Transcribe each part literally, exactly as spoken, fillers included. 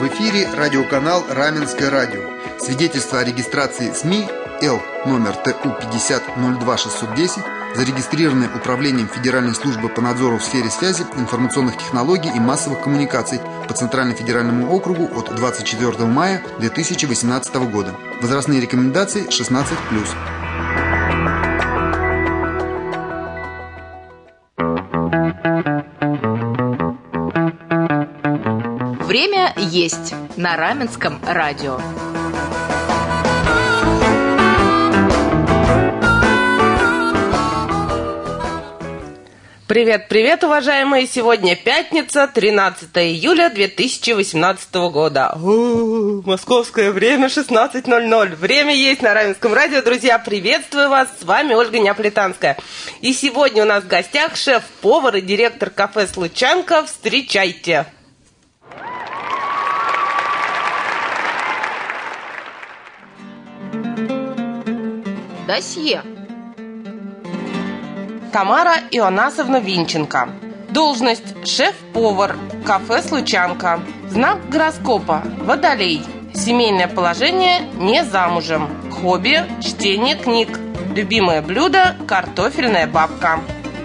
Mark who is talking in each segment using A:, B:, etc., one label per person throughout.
A: эфире радиоканал «Раменское радио». Свидетельство о регистрации СМИ Л номер Т У пятьдесят ноль два шестьсот десять, зарегистрированное Управлением Федеральной службы по надзору в сфере связи, информационных технологий и массовых коммуникаций по Центральному федеральному округу от двадцать четвёртого мая две тысячи восемнадцатого года. Возрастные рекомендации шестнадцать плюс.
B: Время есть на Раменском радио.
C: Привет, привет, уважаемые! Сегодня пятница, тринадцатого июля две тысячи восемнадцатого года. У-у-у, московское время шестнадцать ноль ноль. Время есть на Раменском радио. Друзья, приветствую вас! С вами Ольга Неаполитанская. И сегодня у нас в гостях шеф-повар и директор кафе «Случанка». Встречайте!
B: Досье.
C: Тамара Ионасовна Винченко. Должность шеф-повар, кафе «Случанка». Знак гороскопа – Водолей. Семейное положение – не замужем. Хобби – чтение книг. Любимое блюдо – картофельная бабка.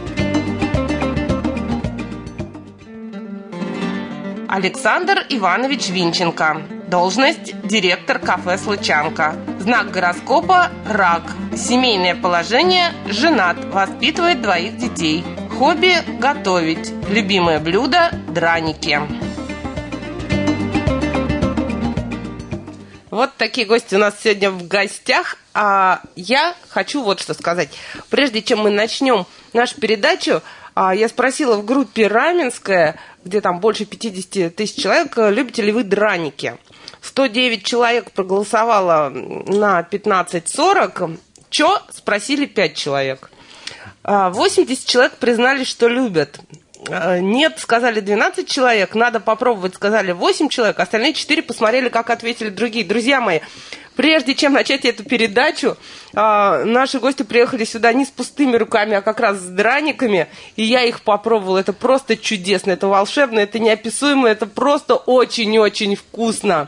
C: Александр Иванович Винченко. Должность – директор кафе «Случанка». Знак гороскопа – Рак. Семейное положение – женат, воспитывает двоих детей. Хобби – готовить. Любимое блюдо – драники. Вот такие гости у нас сегодня в гостях. А я хочу вот что сказать. Прежде чем мы начнем нашу передачу, я спросила в группе «Раменская», где там больше пятьдесят тысяч человек, любите ли вы драники. сто девять человек проголосовало на пятнадцать сорок. Чё? Спросили пять человек. восемьдесят человек признались, что любят. Нет, сказали двенадцать человек. Надо попробовать, сказали восемь человек. Остальные четыре посмотрели, как ответили другие. Друзья мои, прежде чем начать эту передачу, наши гости приехали сюда не с пустыми руками, а как раз с драниками. И я их попробовала. Это просто чудесно, это волшебно, это неописуемо, это просто очень-очень вкусно.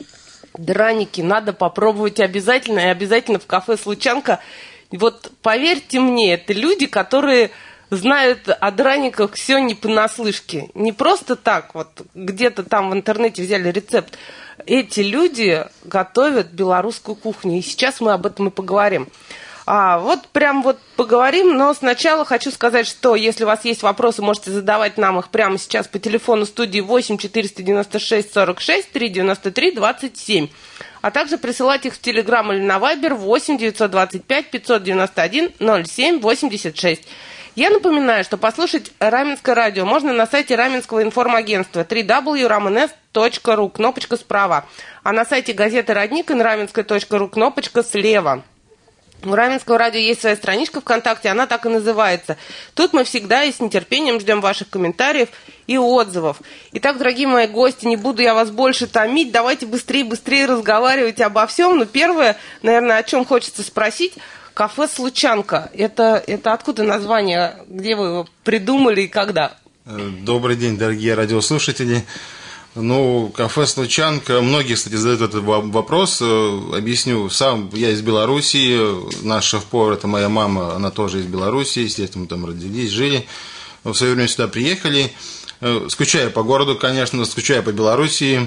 C: Драники надо попробовать обязательно, и обязательно в кафе «Случанка». Вот поверьте мне, это люди, которые знают о драниках все не понаслышке. Не просто так, вот где-то там в интернете взяли рецепт. Эти люди готовят белорусскую кухню, и сейчас мы об этом и поговорим. А, вот прям вот поговорим, но сначала хочу сказать, что если у вас есть вопросы, можете задавать нам их прямо сейчас по телефону студии восемь четыреста девяносто шесть сорок шесть триста девяносто три двадцать семь, а также присылать их в Телеграм или на Вайбер восемь девятьсот двадцать пять пятьсот девяносто один ноль семь восемьдесят шесть. Я напоминаю, что послушать Раменское радио можно на сайте Раменского информагентства дабл ю дабл ю дабл ю точка раменс точка ру, кнопочка справа, а на сайте газеты «Родник» эн раменское точка ру, кнопочка слева. У Раменского радио есть своя страничка ВКонтакте, она так и называется. Тут мы всегда и с нетерпением ждем ваших комментариев и отзывов. Итак, дорогие мои гости, не буду я вас больше томить, давайте быстрее-быстрее разговаривать обо всем. Но первое, наверное, о чем хочется спросить, кафе «Случанка». Это, это откуда название, где вы его придумали и когда?
D: Добрый день, дорогие радиослушатели. Ну, кафе «Случанка», многие, кстати, задают этот вопрос, объясню. Сам я из Белоруссии, наш шеф-повар, это моя мама, она тоже из Белоруссии, естественно, мы там родились, жили, в свое время сюда приехали, скучаю по городу, конечно, скучаю по Белоруссии,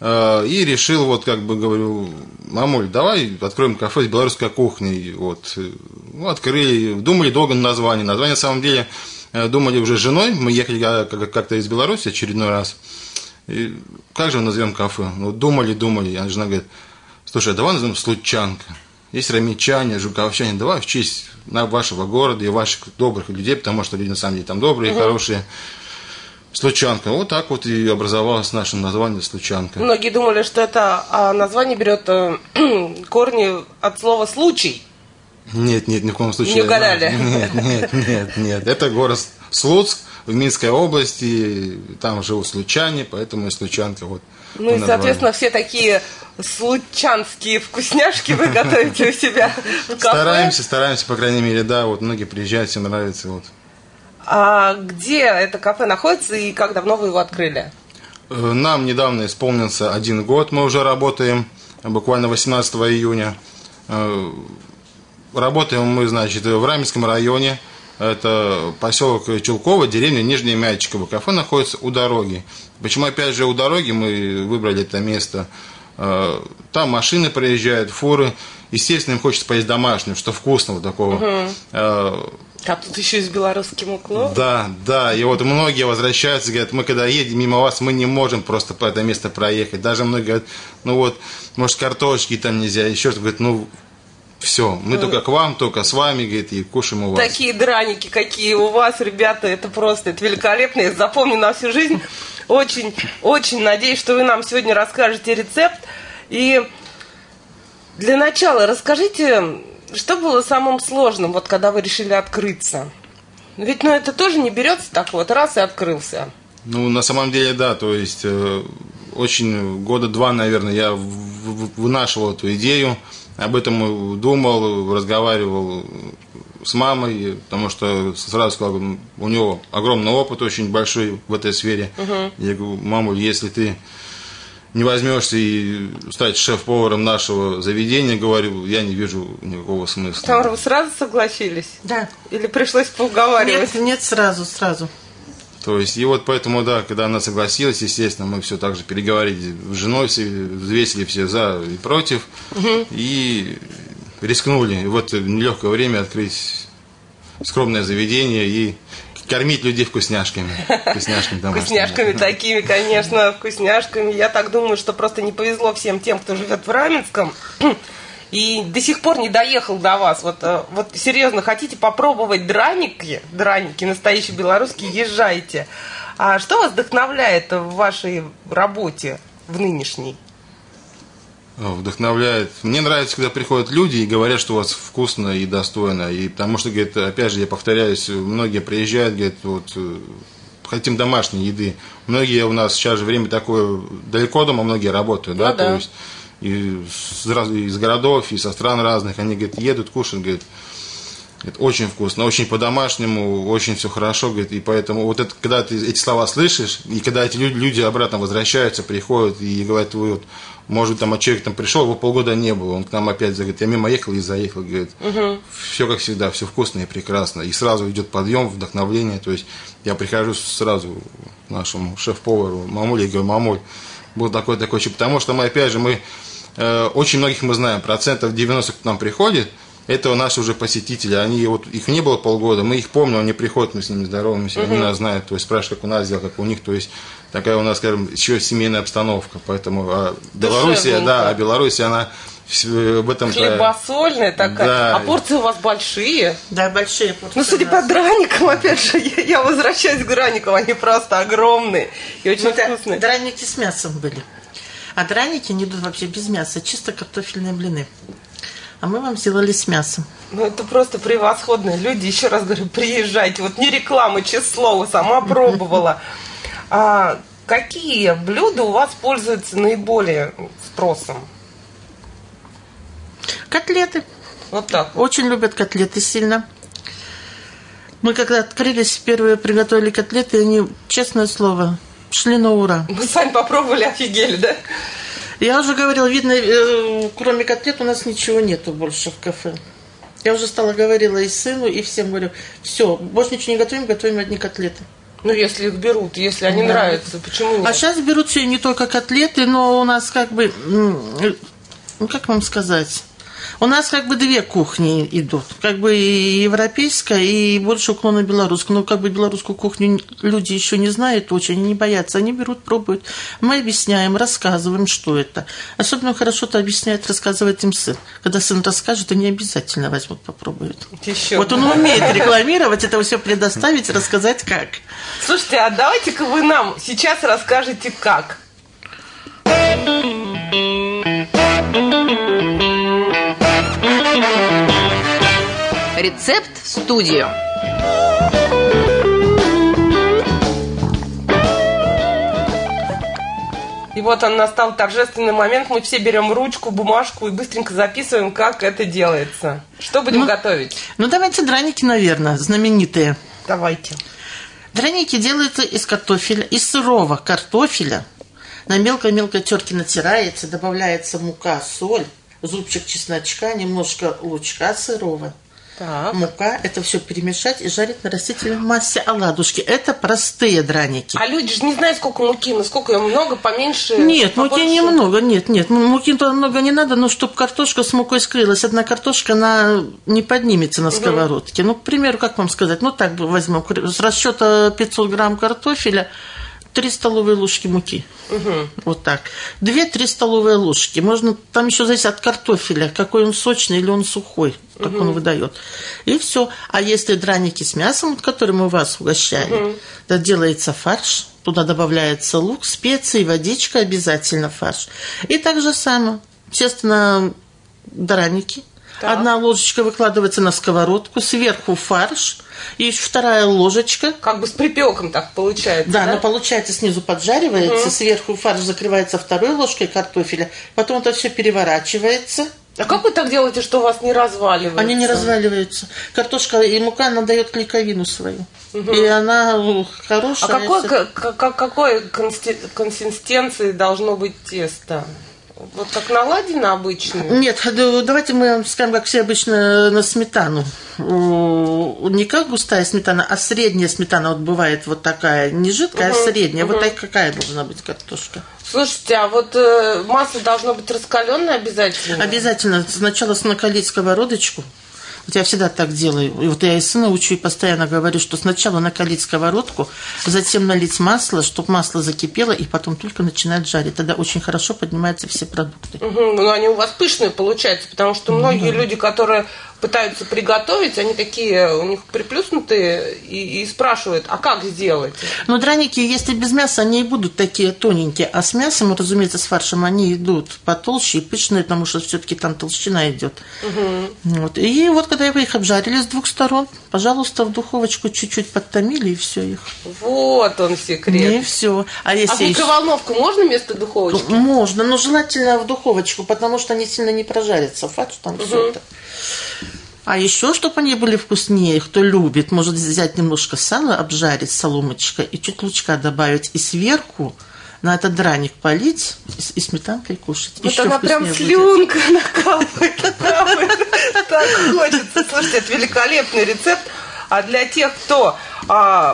D: и решил, вот, как бы, говорю, мамуль, давай откроем кафе с белорусской кухней, вот, ну, открыли, думали долго на название, название, на самом деле, думали уже с женой, мы ехали как-то из Беларуси очередной раз. И как же назовем кафе? Ну, думали, думали. А жена говорит, слушай, давай назовем «Случанка». Есть рамичане, жуковчане, давай в честь вашего города и ваших добрых людей, потому что люди на самом деле там добрые, угу. Хорошие. «Случанка». Вот так вот и образовалось наше название «Случанка».
C: Многие думали, что это название берет корни от слова «случай».
D: Нет, нет, ни в коем случае.
C: Не угадали?
D: Нет, нет, нет, нет. Это город Слуцк в Минской области, там живут случане, поэтому и «Случанка». Вот,
C: ну и, соответственно, все такие случанские вкусняшки вы готовите у себя в кафе.
D: Стараемся, стараемся, по крайней мере, да, вот многие приезжают, всем нравится. Вот.
C: А где это кафе находится и как давно вы его открыли?
D: Нам недавно исполнился один год, мы уже работаем, буквально восемнадцатого июня. Работаем мы, значит, в Раменском районе. Это поселок Чулково, деревня Нижнее Мячиково. Кафе находится у дороги. Почему, опять же, у дороги мы выбрали это место? Там машины проезжают, фуры. Естественно, им хочется поесть домашнего, что вкусного такого.
C: Угу. А тут еще и с белорусским уклоном.
D: Да, да. И вот многие возвращаются, говорят, мы когда едем мимо вас, мы не можем просто по это место проехать. Даже многие говорят, ну вот, может, картошки там нельзя, еще что-то. Говорят, ну... Все, мы mm. только к вам, только с вами, говорит, и кушаем у вас.
C: Такие драники, какие у вас, ребята, это просто, это великолепно, я запомню на всю жизнь. Очень, очень надеюсь, что вы нам сегодня расскажете рецепт. И для начала расскажите, что было самым сложным, вот когда вы решили открыться? Ведь, ну, это тоже не берется так вот, раз и открылся.
D: Ну, на самом деле, да, то есть, э, очень года два, наверное, я вынашивал эту идею. Об этом думал, разговаривал с мамой, потому что сразу сказал, у него огромный опыт очень большой в этой сфере. Uh-huh. Я говорю, мамуль, если ты не возьмешься и стать шеф-поваром нашего заведения, говорю, я не вижу никакого смысла.
C: Тамара, вы сразу согласились?
E: Да.
C: Или пришлось поуговаривать?
E: Нет, нет, сразу, сразу.
D: То есть, и вот поэтому, да, когда она согласилась, естественно, мы все так же переговорили с женой, все, взвесили все за и против, угу. и рискнули в это нелегкое время открыть скромное заведение и кормить людей вкусняшками. Вкусняшками,
C: вкусняшками такими, конечно, вкусняшками. Я так думаю, что просто не повезло всем тем, кто живет в Раменском. И до сих пор не доехал до вас. Вот, вот серьезно, хотите попробовать драники, драники настоящие белорусские, езжайте. А что вас вдохновляет в вашей работе, в нынешней?
D: Вдохновляет. Мне нравится, когда приходят люди и говорят, что у вас вкусно и достойно. И потому что, говорит, опять же, я повторяюсь, многие приезжают, говорят, вот, хотим домашней еды. Многие у нас сейчас же время такое, далеко дома многие работают, да, ну, да. То есть и из городов, и со стран разных, они, говорят, едут, кушают, говорят, это очень вкусно, очень по-домашнему, очень все хорошо, говорит, и поэтому вот это, когда ты эти слова слышишь, и когда эти люди, люди обратно возвращаются, приходят и говорят, вы вот, может быть, там человек там пришел, его полгода не было, он к нам опять говорит, я мимо ехал и заехал, говорит, угу. Все как всегда, все вкусно и прекрасно, и сразу идет подъем, вдохновление, то есть я прихожу сразу к нашему шеф-повару мамуле и говорю, мамуль, был такой такой, потому что мы опять же мы очень многих мы знаем, процентов девяносто к нам приходит, это наши уже посетители, они вот их не было полгода, мы их помним, они приходят, мы с ними здороваемся, uh-huh. Они нас знают, то есть спрашивают, как у нас сделал, как у них, то есть такая у нас, скажем, еще семейная обстановка, поэтому а Белоруссия, да, а Белоруссия, она в этом...
C: Хлебосольная такая, да. А порции у вас большие?
E: Да, большие порции.
C: Ну, судя по драникам, опять же, я, я возвращаюсь к драникам, они просто огромные и очень ну, вкусные.
E: Да, драники с мясом были. А драники не идут вообще без мяса, чисто картофельные блины. А мы вам сделали с мясом.
C: Ну, это просто превосходно. Люди, еще раз говорю, приезжайте. Вот не реклама, честное слово, сама пробовала. А какие блюда у вас пользуются наиболее спросом?
E: Котлеты.
C: Вот так.
E: Очень любят котлеты сильно. Мы когда открылись, первые приготовили котлеты, они, честное слово, шли на ура.
C: Вы сами попробовали, офигели, да?
E: Я уже говорила, видно, кроме котлет у нас ничего нету больше в кафе. Я уже стала говорила и сыну, и всем говорю, все, больше ничего не готовим, готовим одни котлеты.
C: Ну, если их берут, если они да. нравятся, почему нет?
E: А сейчас берут все не только котлеты, но у нас как бы, ну, как вам сказать... У нас как бы две кухни идут, как бы и европейская, и больше уклон на белорусскую. Но как бы белорусскую кухню люди еще не знают очень, они не боятся, они берут, пробуют. Мы объясняем, рассказываем, что это. Особенно хорошо это объясняет, рассказывает им сын. Когда сын расскажет, они обязательно возьмут, попробуют. Еще вот он умеет рекламировать, это все предоставить, рассказать как.
C: Слушайте, а давайте-ка вы нам сейчас расскажете как.
B: Рецепт в студию.
C: И вот он настал торжественный момент. Мы все берем ручку, бумажку и быстренько записываем, как это делается. Что будем
E: ну,
C: готовить?
E: Ну, давайте драники, наверное, знаменитые.
C: Давайте.
E: Драники делаются из картофеля, из сырого картофеля, На мелкой-мелкой терке натирается, добавляется мука, соль, зубчик чесночка, немножко лучка сырого.
C: Так.
E: Мука, это все перемешать и жарить на растительной массе оладушки. Это простые драники.
C: А люди же не знают, сколько муки, насколько ее много, поменьше.
E: Нет,
C: побольше.
E: муки немного, нет, нет. Муки туда много не надо, но чтобы картошка с мукой скрылась. Одна картошка, она не поднимется на сковородке. Угу. Ну, к примеру, как вам сказать, ну так возьмем, с расчета пятьсот грамм картофеля, три столовые ложки муки. Угу. Вот так. две-три столовые ложки. Можно, там еще зависит от картофеля, какой он сочный или он сухой, как угу. он выдает. И все. А если драники с мясом, которым мы вас угощали, угу. то делается фарш, туда добавляется лук, специи, водичка, обязательно фарш. И так же самое. Тесто на драники. Так. Одна ложечка выкладывается на сковородку, сверху фарш, и вторая ложечка.
C: Как бы с припеком так получается.
E: Да,
C: да?
E: но получается снизу поджаривается, угу. сверху фарш закрывается второй ложкой картофеля, потом это все переворачивается.
C: А как вы так делаете, что у вас не разваливается?
E: Они не разваливаются. Картошка и мука, она дает клейковину свою. Угу. И она хорошая.
C: А какой, вся... к- какой консистенции должно быть тесто? Вот как наладено обычно?
E: Нет, давайте мы скажем, как все обычно, на сметану. Не как густая сметана, а средняя сметана. Вот бывает вот такая, не жидкая, угу, а средняя. Угу. Вот такая какая должна быть картошка.
C: Слушайте, а вот э, масло должно быть раскаленное обязательно?
E: Обязательно. Сначала накалить сковородочку. Вот я всегда так делаю. И вот я и сына учу, и постоянно говорю, что сначала накалить сковородку, затем налить масло, чтобы масло закипело, и потом только начинать жарить. Тогда очень хорошо поднимаются все продукты.
C: Угу, ну, они у вас пышные получаются, потому что многие mm-hmm. люди, которые пытаются приготовить, они такие, у них приплюснутые, и, и спрашивают, а как сделать?
E: Ну, драники, если без мяса, они и будут такие тоненькие, а с мясом, разумеется, с фаршем, они идут потолще и пышные, потому что все-таки там толщина идет. Угу. Вот. И вот, когда вы их обжарили с двух сторон, пожалуйста, в духовочку чуть-чуть подтомили, и все их.
C: Вот он секрет.
E: И все. А, если
C: а в микроволновку еще... можно вместо духовочки?
E: Можно, но желательно в духовочку, потому что они сильно не прожарятся. Факт, что там угу. все это. А еще, чтобы они были вкуснее, кто любит, может взять немножко сала, обжарить соломочкой и чуть лучка добавить. И сверху на этот драник полить и сметанкой кушать.
C: Вот еще она прям слюнка накапает. Так хочется. Слушайте, это великолепный рецепт. А для тех, кто а,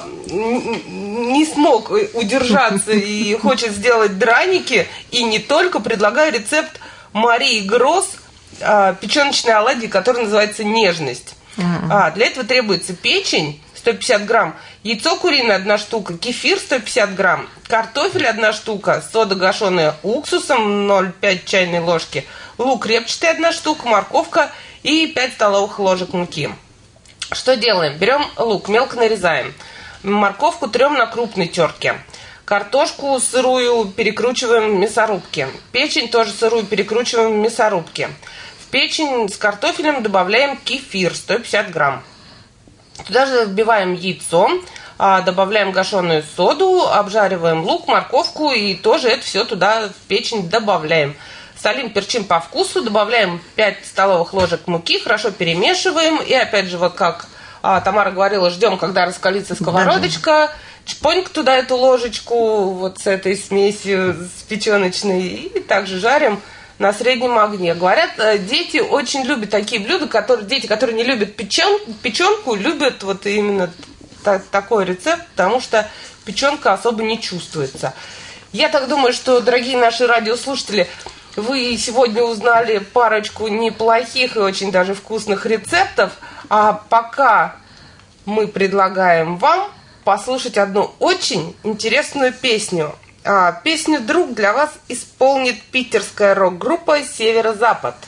C: не смог удержаться и хочет сделать драники, и не только, предлагаю рецепт Марии Гросс, печеночной оладьи, которая называется «Нежность». Uh-huh. А, для этого требуется печень сто пятьдесят грамм, яйцо куриное одна штука, кефир сто пятьдесят грамм, картофель одна штука, сода гашеная уксусом ноль целых пять чайной ложки, лук репчатый одна штука, морковка и пять столовых ложек муки. Что делаем? Берем лук, мелко нарезаем, морковку трем на крупной терке. Картошку сырую перекручиваем в мясорубке. Печень тоже сырую перекручиваем в мясорубке. В печень с картофелем добавляем кефир сто пятьдесят грамм. Туда же вбиваем яйцо, добавляем гашеную соду, обжариваем лук, морковку и тоже это все туда в печень добавляем. Солим, перчим по вкусу, добавляем пять столовых ложек муки, хорошо перемешиваем. И опять же, вот как Тамара говорила, ждем, когда раскалится сковородочка. Чпоньк туда эту ложечку вот с этой смесью, с печеночной, и также жарим на среднем огне. Говорят, дети очень любят такие блюда, которые, дети, которые не любят печен, печенку, любят вот именно та, такой рецепт, потому что печенка особо не чувствуется. Я так думаю, что, дорогие наши радиослушатели, вы сегодня узнали парочку неплохих и очень даже вкусных рецептов, а пока мы предлагаем вам послушать одну очень интересную песню. А, песню «Друг» для вас исполнит питерская рок-группа «Северо-Запад».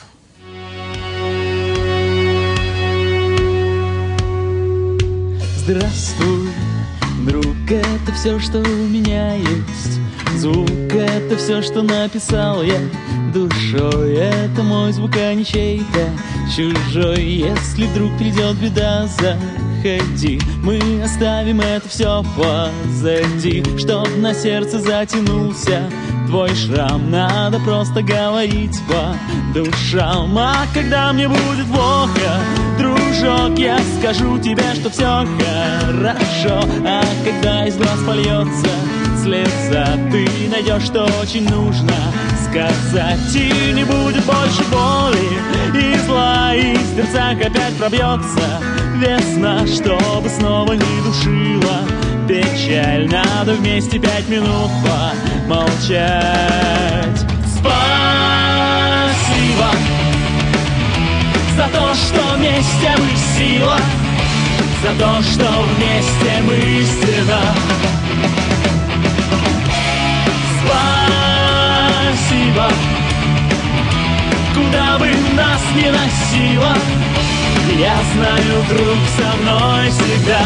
F: Здравствуй, друг, это все, что у меня есть. Звук — это все, что написал я душой. Это мой звук, а не чей-то чужой. Если вдруг придет беда, заходи, мы оставим это все позади. Чтоб на сердце затянулся твой шрам, надо просто говорить по душам. А когда мне будет плохо, дружок, я скажу тебе, что все хорошо. А когда из глаз польется слеза, ты найдешь, что очень нужно сказать, и не будет больше боли и зла, и из сердца опять пробьется весна, чтобы снова не душила печаль. Надо вместе пять минут помолчать. Спасибо за то, что вместе мы сила, за то, что вместе мы истина. Спасибо, куда бы нас ни носило, я знаю, друг со мной всегда.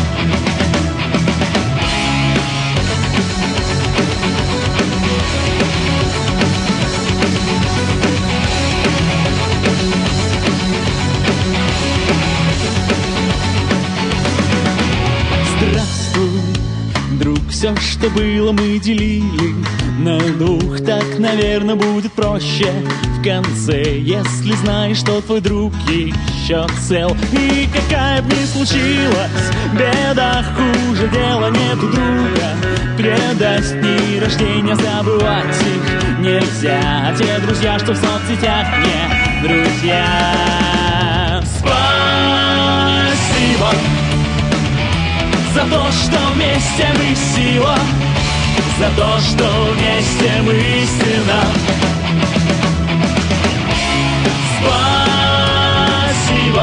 F: Здравствуй, друг, все, что было, мы делили на двух, так, наверное, будет проще в конце, если знаешь, что твой друг еще цел. И какая бы ни случилась беда, хуже дела нету друга. Предать дни рождения, забывать их нельзя. Те друзья, что в соцсетях, не друзья. Спасибо за то, что вместе мы сила, за то, что вместе мы истина. Спасибо,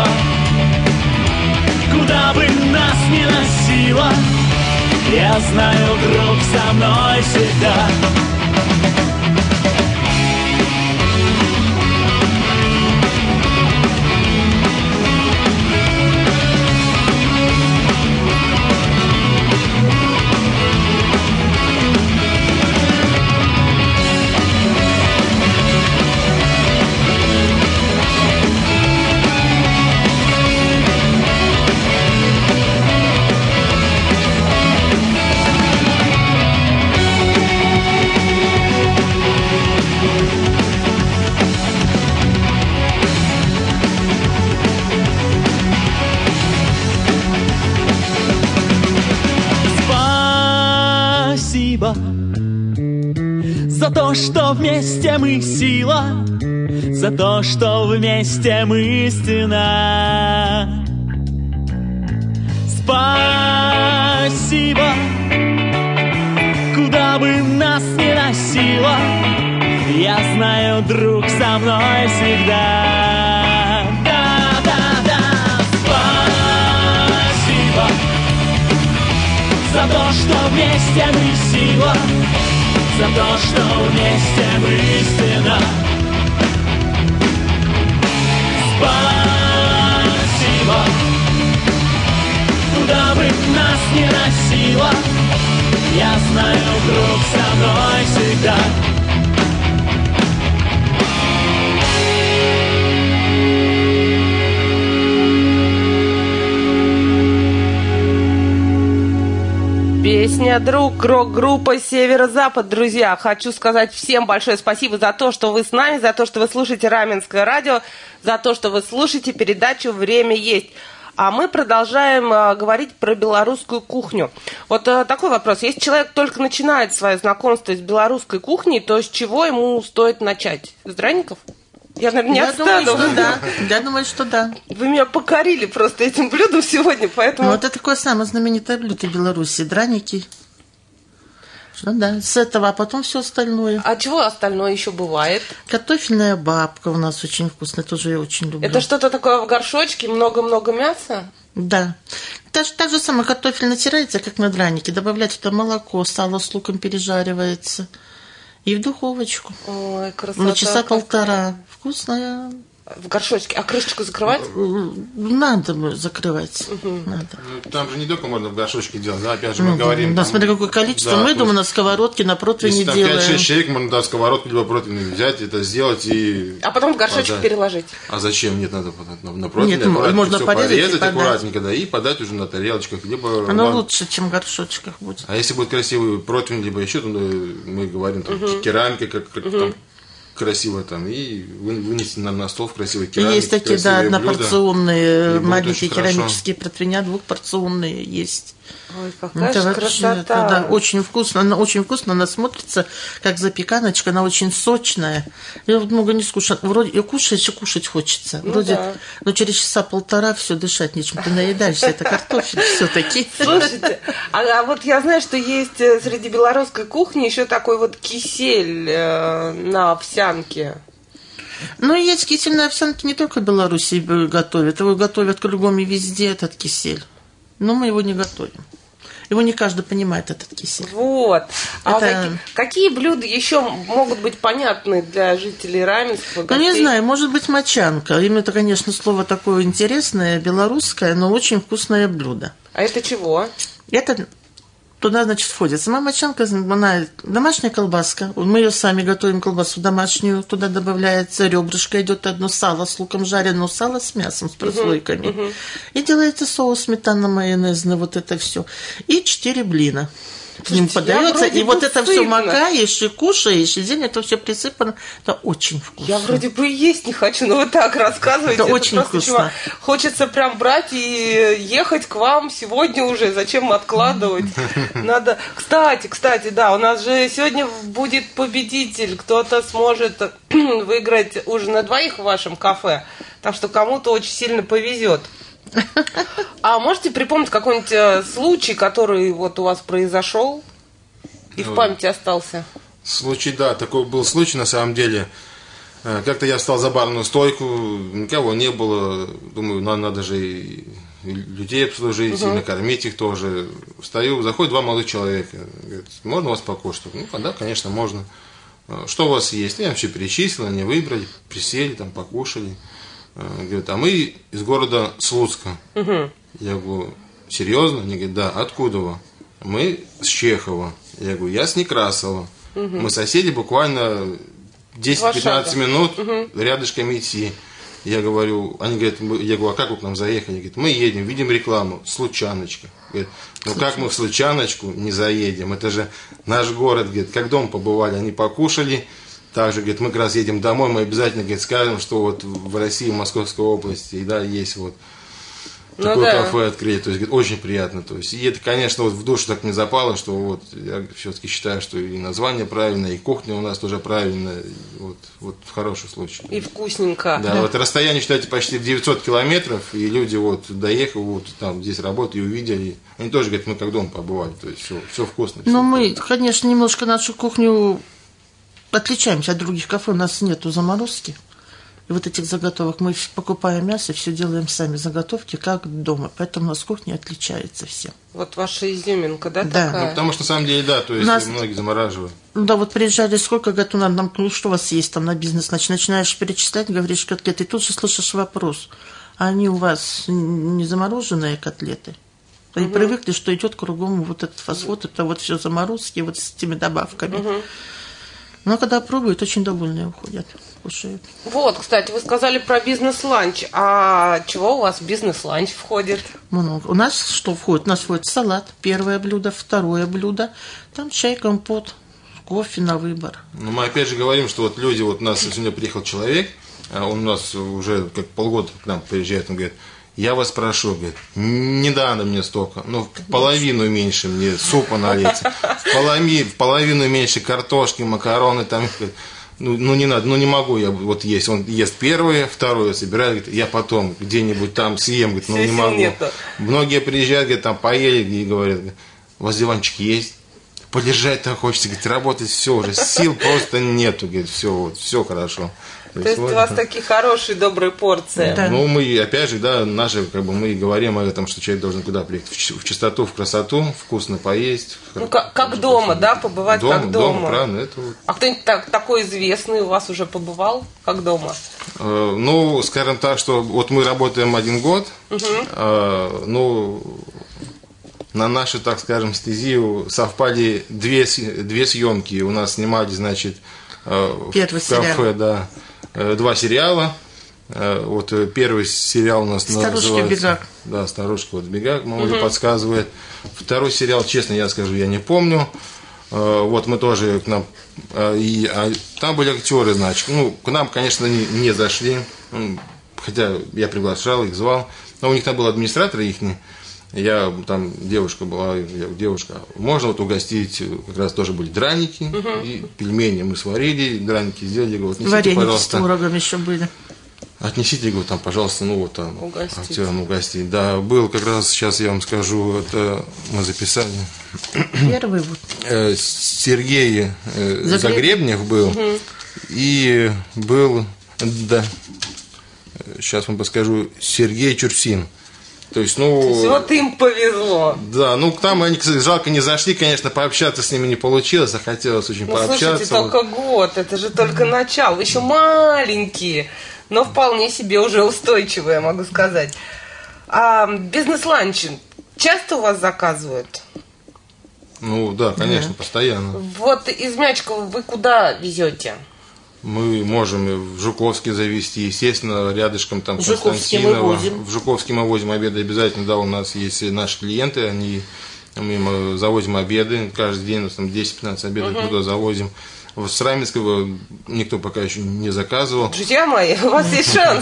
F: куда бы нас ни носило, я знаю, друг со мной всегда. За то, что вместе мы сила, за то, что вместе мы истина. Спасибо, куда бы нас ни носило, я знаю, друг со мной всегда. Да, да, да. Спасибо за то, что вместе мы сила, за то, что вместе мы истина. Спасибо, куда бы нас ни носило, я знаю, друг со мной всегда.
C: Песня «Друг», рок-группа «Северо-Запад». Друзья, хочу сказать всем большое спасибо за то, что вы с нами, за то, что вы слушаете Раменское радио, за то, что вы слушаете передачу «Время есть». А мы продолжаем а, говорить про белорусскую кухню. Вот а, такой вопрос. Если человек только начинает свое знакомство с белорусской кухней, то с чего ему стоит начать? С драников? Я, наверное, не
E: Я
C: отстану.
E: думаю, что да. Я думаю, что да.
C: Вы меня покорили просто этим блюдом сегодня, поэтому...
E: Ну, это такое самое знаменитое блюдо Беларуси. Драники. Что да, с этого, а потом все остальное.
C: А чего остальное еще бывает?
E: Картофельная бабка у нас очень вкусная, тоже я очень люблю.
C: Это что-то такое в горшочке, много-много мяса?
E: Да. Так, так же самое картофель натирается, как на дранике. Добавляется туда молоко, сало с луком пережаривается. И в духовочку.
C: Ой, красота.
E: На часа полтора. Вкусная.
C: В горшочке. А крышечку закрывать?
E: Надо закрывать. Угу. Надо.
D: Ну, там же не только можно в горшочке делать, да? Опять же, мы
E: ну,
D: говорим...
E: Да,
D: там,
E: смотри, какое количество.
D: Да,
E: мы, думаю, на сковородке, на противне
D: если
E: делаем.
D: Если там пять-шесть человек, можно, да, сковородку либо противень взять, это сделать и...
C: А потом в горшочек
D: подать.
C: Переложить.
D: А зачем? Нет, надо на, на противень.
E: Нет, можно порезать,
D: порезать
E: и
D: аккуратненько, да, и подать уже на тарелочках, либо...
E: Оно
D: вам...
E: лучше, чем в горшочках будет.
D: А если будет красивый противень, либо еще, то мы говорим, там, угу. керамика, как, как угу. там, красиво там, и вынести нам на стол в красивой керамике.
E: Есть такие, да, однопорционные маленькие керамические противня, двухпорционные есть.
C: Ой, какая
E: это
C: же
E: вообще,
C: красота.
E: Это, да, очень вкусно. Она очень вкусно, она смотрится как запеканочка, она очень сочная. Я вот много не скушаю. Вроде и кушаешь, и кушать хочется.
C: Ну,
E: Вроде,
C: да.
E: но через часа полтора все дышать нечем. Ты наедаешься, это картофель все-таки.
C: Слушайте, а, а вот я знаю, что есть среди белорусской кухни еще такой вот кисель э, на овсянке.
E: Ну, есть кисель на овсянке не только в Беларуси готовят. Его готовят кругом и везде, этот кисель. Но мы его не готовим. Его не каждый понимает, этот кисель.
C: Вот. А
E: Это...
C: какие, какие блюда еще могут быть понятны для жителей Раменского?
E: Ну, не знаю, может быть, мочанка. Им это, конечно, слово такое интересное, белорусское, но очень вкусное блюдо.
C: А это чего?
E: Это... Туда, значит, входит сама мочанка, она домашняя колбаска. Мы ее сами готовим, колбасу домашнюю. Туда добавляется ребрышко, идет одно сало с луком жареное, сало с мясом, с прослойками. Uh-huh, uh-huh. И делается соус сметанно-майонезный, вот это все. И четыре блина. К ним подается, и вот это все макаешь и кушаешь, и день это все присыпано. Это очень вкусно.
C: Я вроде бы и есть не хочу, но вы так рассказываете.
E: Это,
C: это
E: очень вкусно.
C: Чего? Хочется прям брать и ехать к вам сегодня уже. Зачем откладывать? Надо. Кстати, кстати, да, у нас же сегодня будет победитель. Кто-то сможет выиграть ужин на двоих в вашем кафе. Так что кому-то очень сильно повезет. А можете припомнить какой-нибудь случай, который вот у вас произошел и в памяти остался?
D: Случай, да, такой был случай на самом деле. Как-то я встал за барную стойку, никого не было. Думаю, надо, надо же и людей обслужить, угу. и накормить их тоже. Встаю, заходят два молодых человека. Говорят, можно у вас покушать? Ну, да, конечно, можно. Что у вас есть? Я им все перечислил, они выбрали, присели, там, покушали. Говорят, а мы из города Слуцка. Угу. Я говорю, серьезно? Они говорят, да, откуда вы? Мы с Чехова. Я говорю, я с Некрасова. Угу. Мы соседи буквально десять-пятнадцать минут угу. рядышком идти. Я говорю, они говорят, я говорю, а как вы к нам заехали? Они говорят, мы едем, видим рекламу, Случаночка. Говорят, ну как мы в Случаночку не заедем? Это же наш город, говорит, как дома побывали, они покушали. Также, говорит, мы как раз едем домой, мы обязательно, говорит, скажем, что вот в России, в Московской области, да, есть вот ну такое да. кафе открыли. То есть, говорит, очень приятно. То есть, и это, конечно, вот в душу так не запало, что вот я все-таки считаю, что и название правильное, и кухня у нас тоже правильная. Вот, вот в хорошем случае.
C: И вкусненько.
D: Да, да. Вот расстояние, считайте, почти девятьсот километров, и люди вот доехали, вот там здесь работали, увидели. Они тоже, говорят, мы как дома побывали. То есть, все, все вкусно.
E: Ну, мы,
D: вкусно.
E: Конечно, немножко нашу кухню отличаемся от других кафе, у нас нету заморозки. И вот этих заготовок мы покупаем мясо, все делаем сами заготовки, как дома. Поэтому у нас кухня отличается всем.
C: Вот ваша изюминка, да,
E: да.
C: такая?
D: Ну, потому что, на самом деле, да, то есть нас... многие замораживают.
E: Ну да, вот приезжали, сколько, говорят, у нас, нам, ну что у вас есть там на бизнес, значит, начинаешь перечислять, говоришь котлеты, и тут же слышишь вопрос, а они у вас не замороженные котлеты? И угу. привыкли, что идет кругом вот этот фастфуд, это вот все заморозки, вот с этими добавками. Угу. Но когда пробуют, очень довольные уходят, кушают.
C: Вот, кстати, вы сказали про бизнес-ланч. А чего у вас в бизнес-ланч входит?
E: Много. У нас что входит? У нас входит салат, первое блюдо, второе блюдо. Там чай, компот, кофе на выбор.
D: Ну, мы опять же говорим, что вот люди, вот у нас сегодня приехал человек, он у нас уже как полгода к нам приезжает, он говорит, я вас прошу, говорит, не надо мне столько, ну, в половину меньше мне супа налить, в половину, в половину меньше картошки, макароны, там, ну, ну, не надо, ну, не могу я вот есть. Он ест первое, второе собирает, говорит, я потом где-нибудь там съем, говорит, ну, не могу. Нету. Многие приезжают, говорят, там, поели, и говорят, у вас диванчик есть? Полежать так хочется, говорит, работать все уже, сил просто нету, говорит, все, вот, все хорошо.
C: То, То есть вот, у вас такие хорошие, добрые порции.
D: Да. Ну, мы, опять же, да, наши, как бы, мы говорим о этом, что человек должен куда приехать? В чистоту, в красоту, вкусно поесть.
C: Ну, как, как дома, да, побывать дома, как дома.
D: Дома, правильно, это вот.
C: А кто-нибудь так, такой известный у вас уже побывал, как дома?
D: Э, ну, скажем так, что вот мы работаем один год, угу. э, ну, на нашу, так скажем, стезию совпали две, две съемки. У нас снимали, значит, э, в кафе, сериал. Да. Два сериала. Вот первый сериал у нас
E: «Старушки
D: называется...
E: в бегах».
D: Да, «Старушка в бегах», мама уже подсказывает. Второй сериал, честно я скажу, я не помню. Вот мы тоже к нам, и, а там были актеры, значит, ну, к нам, конечно, не, не зашли, хотя я приглашал их, звал, но у них там был администратор их, я, там девушка была, я, девушка, можно вот угостить, как раз тоже были драники, угу. и пельмени мы сварили, драники сделали, говорю, отнесите,
E: вареники
D: пожалуйста.
E: С творогом еще были.
D: Отнесите, говорю, там, пожалуйста, ну вот там,
C: угостить.
D: Актерам угостить. Да, был как раз, сейчас я вам скажу, это мы записали.
E: Первый вот.
D: Сергей
E: Загреб...
D: Загребнев был, угу. и был, да, сейчас вам подскажу, Сергей Чурсин. То есть, ну...
C: То есть, вот им повезло.
D: Да, ну, к нам они, кстати, жалко не зашли, конечно, пообщаться с ними не получилось, а хотелось очень
C: ну,
D: пообщаться.
C: Слушайте, только год, это же только начало, вы еще маленькие, но вполне себе уже устойчивые, могу сказать. А бизнес-ланчи часто у вас заказывают?
D: Ну, да, конечно, да. Постоянно.
C: Вот из Мячкова вы куда везете?
D: Мы можем в Жуковский завести, естественно, рядышком там Константиново. В Жуковский мы возим обеды обязательно, да, у нас есть наши клиенты, они, мы завозим обеды, каждый день у нас там десять-пятнадцать обедов uh-huh. туда завозим. С Раменского никто пока еще не заказывал.
C: Друзья мои, у вас есть шанс.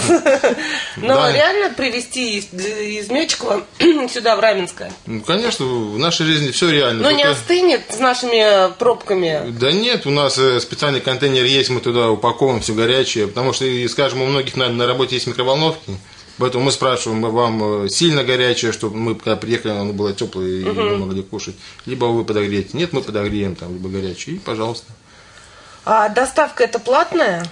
C: Но реально привезти из Мячкова сюда, в Раменское?
D: Ну, конечно, в нашей жизни все реально.
C: Но не остынет с нашими пробками?
D: Да нет, у нас специальный контейнер есть, мы туда упаковываем все горячее. Потому что, скажем, у многих на, на работе есть микроволновки. Поэтому мы спрашиваем, вам сильно горячее, чтобы мы, когда приехали, оно было теплое и uh-huh. мы могли кушать. Либо вы подогреете. Нет, мы подогреем там, либо горячее. И пожалуйста.
C: А доставка это платная?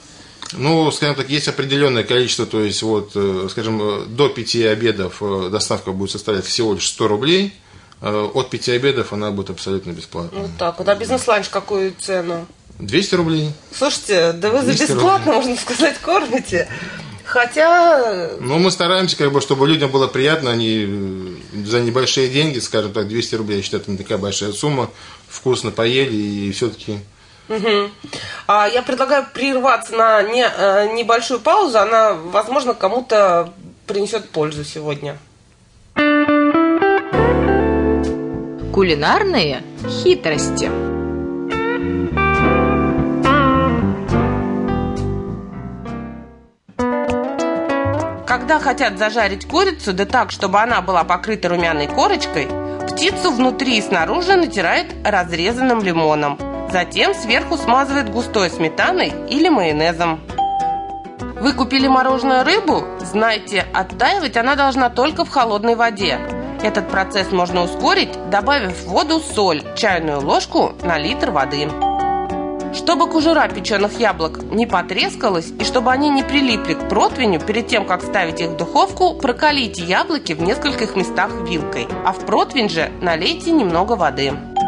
D: Ну, скажем так, есть определенное количество, то есть, вот, скажем, до пяти обедов доставка будет составлять всего лишь сто рублей, от пяти обедов она будет абсолютно бесплатной.
C: Вот так вот. А бизнес-ланч какую цену?
D: двести рублей.
C: Слушайте, да вы за бесплатно, рублей. Можно сказать, кормите. Хотя...
D: Ну, мы стараемся, как бы, чтобы людям было приятно, они за небольшие деньги, скажем так, двести рублей, я считаю, это не такая большая сумма, вкусно поели и все-таки...
C: Угу. А я предлагаю прерваться на не, э, небольшую паузу. Она, возможно, кому-то принесет пользу сегодня.
B: Кулинарные хитрости.
C: Когда хотят зажарить курицу, да так, чтобы она была покрыта румяной корочкой, птицу внутри и снаружи натирают разрезанным лимоном. Затем сверху смазывают густой сметаной или майонезом. Вы купили мороженую рыбу? Знайте, оттаивать она должна только в холодной воде. Этот процесс можно ускорить, добавив в воду соль, чайную ложку на литр воды. Чтобы кожура печеных яблок не потрескалась и чтобы они не прилипли к противню, перед тем, как ставить их в духовку, прокалите яблоки в нескольких местах вилкой, а в противень же налейте немного воды.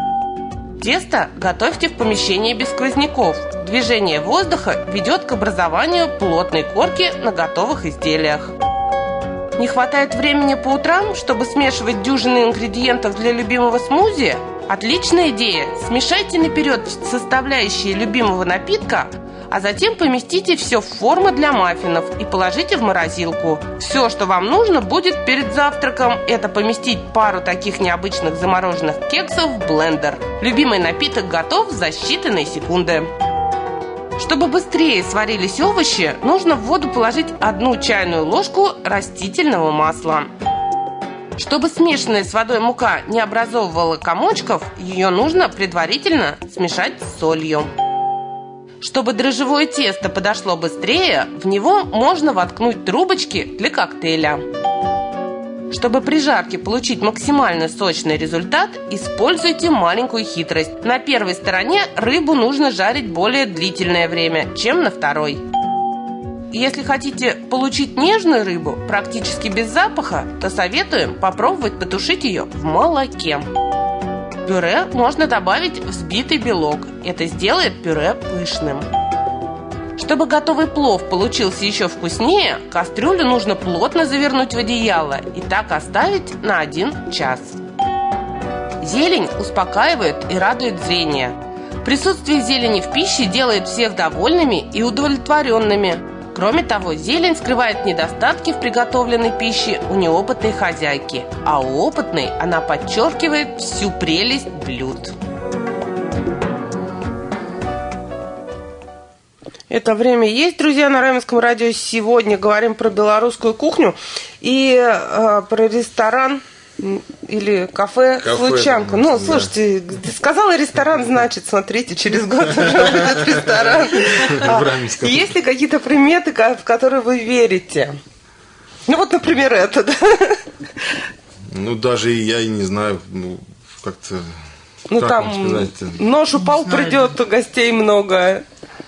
C: Тесто готовьте в помещении без сквозняков. Движение воздуха ведет к образованию плотной корки на готовых изделиях. Не хватает времени по утрам, чтобы смешивать дюжины ингредиентов для любимого смузи? Отличная идея! Смешайте наперед составляющие любимого напитка, а затем поместите все в форму для маффинов и положите в морозилку. Все, что вам нужно будет перед завтраком, это поместить пару таких необычных замороженных кексов в блендер. Любимый напиток готов за считанные секунды. Чтобы быстрее сварились овощи, нужно в воду положить одну чайную ложку растительного масла. Чтобы смешанная с водой мука не образовывала комочков, ее нужно предварительно смешать с солью. Чтобы дрожжевое тесто подошло быстрее, в него можно воткнуть трубочки для коктейля. Чтобы при жарке получить максимально сочный результат, используйте маленькую хитрость. На первой стороне рыбу нужно жарить более длительное время, чем на второй. Если хотите получить нежную рыбу, практически без запаха, то советуем попробовать потушить ее в молоке. В пюре можно добавить взбитый белок. Это сделает пюре пышным. Чтобы готовый плов получился еще вкуснее, кастрюлю нужно плотно завернуть в одеяло и так оставить на один час. Зелень успокаивает и радует зрение. Присутствие зелени в пище делает всех довольными и удовлетворенными. Кроме того, зелень скрывает недостатки в приготовленной пище у неопытной хозяйки, а у опытной она подчеркивает всю прелесть блюд. Это время есть, друзья, на Раменском радио. Сегодня говорим про белорусскую кухню и э, про ресторан или кафе, кафе «Случанка». Да, ну, слушайте, да. Сказала ресторан, значит, смотрите, через год уже будет ресторан. Есть ли какие-то приметы, в которые вы верите? Ну, вот, например, это, да?
D: Ну, даже я и не знаю, ну, как-то...
C: Ну, как там нож упал, придет, гостей много.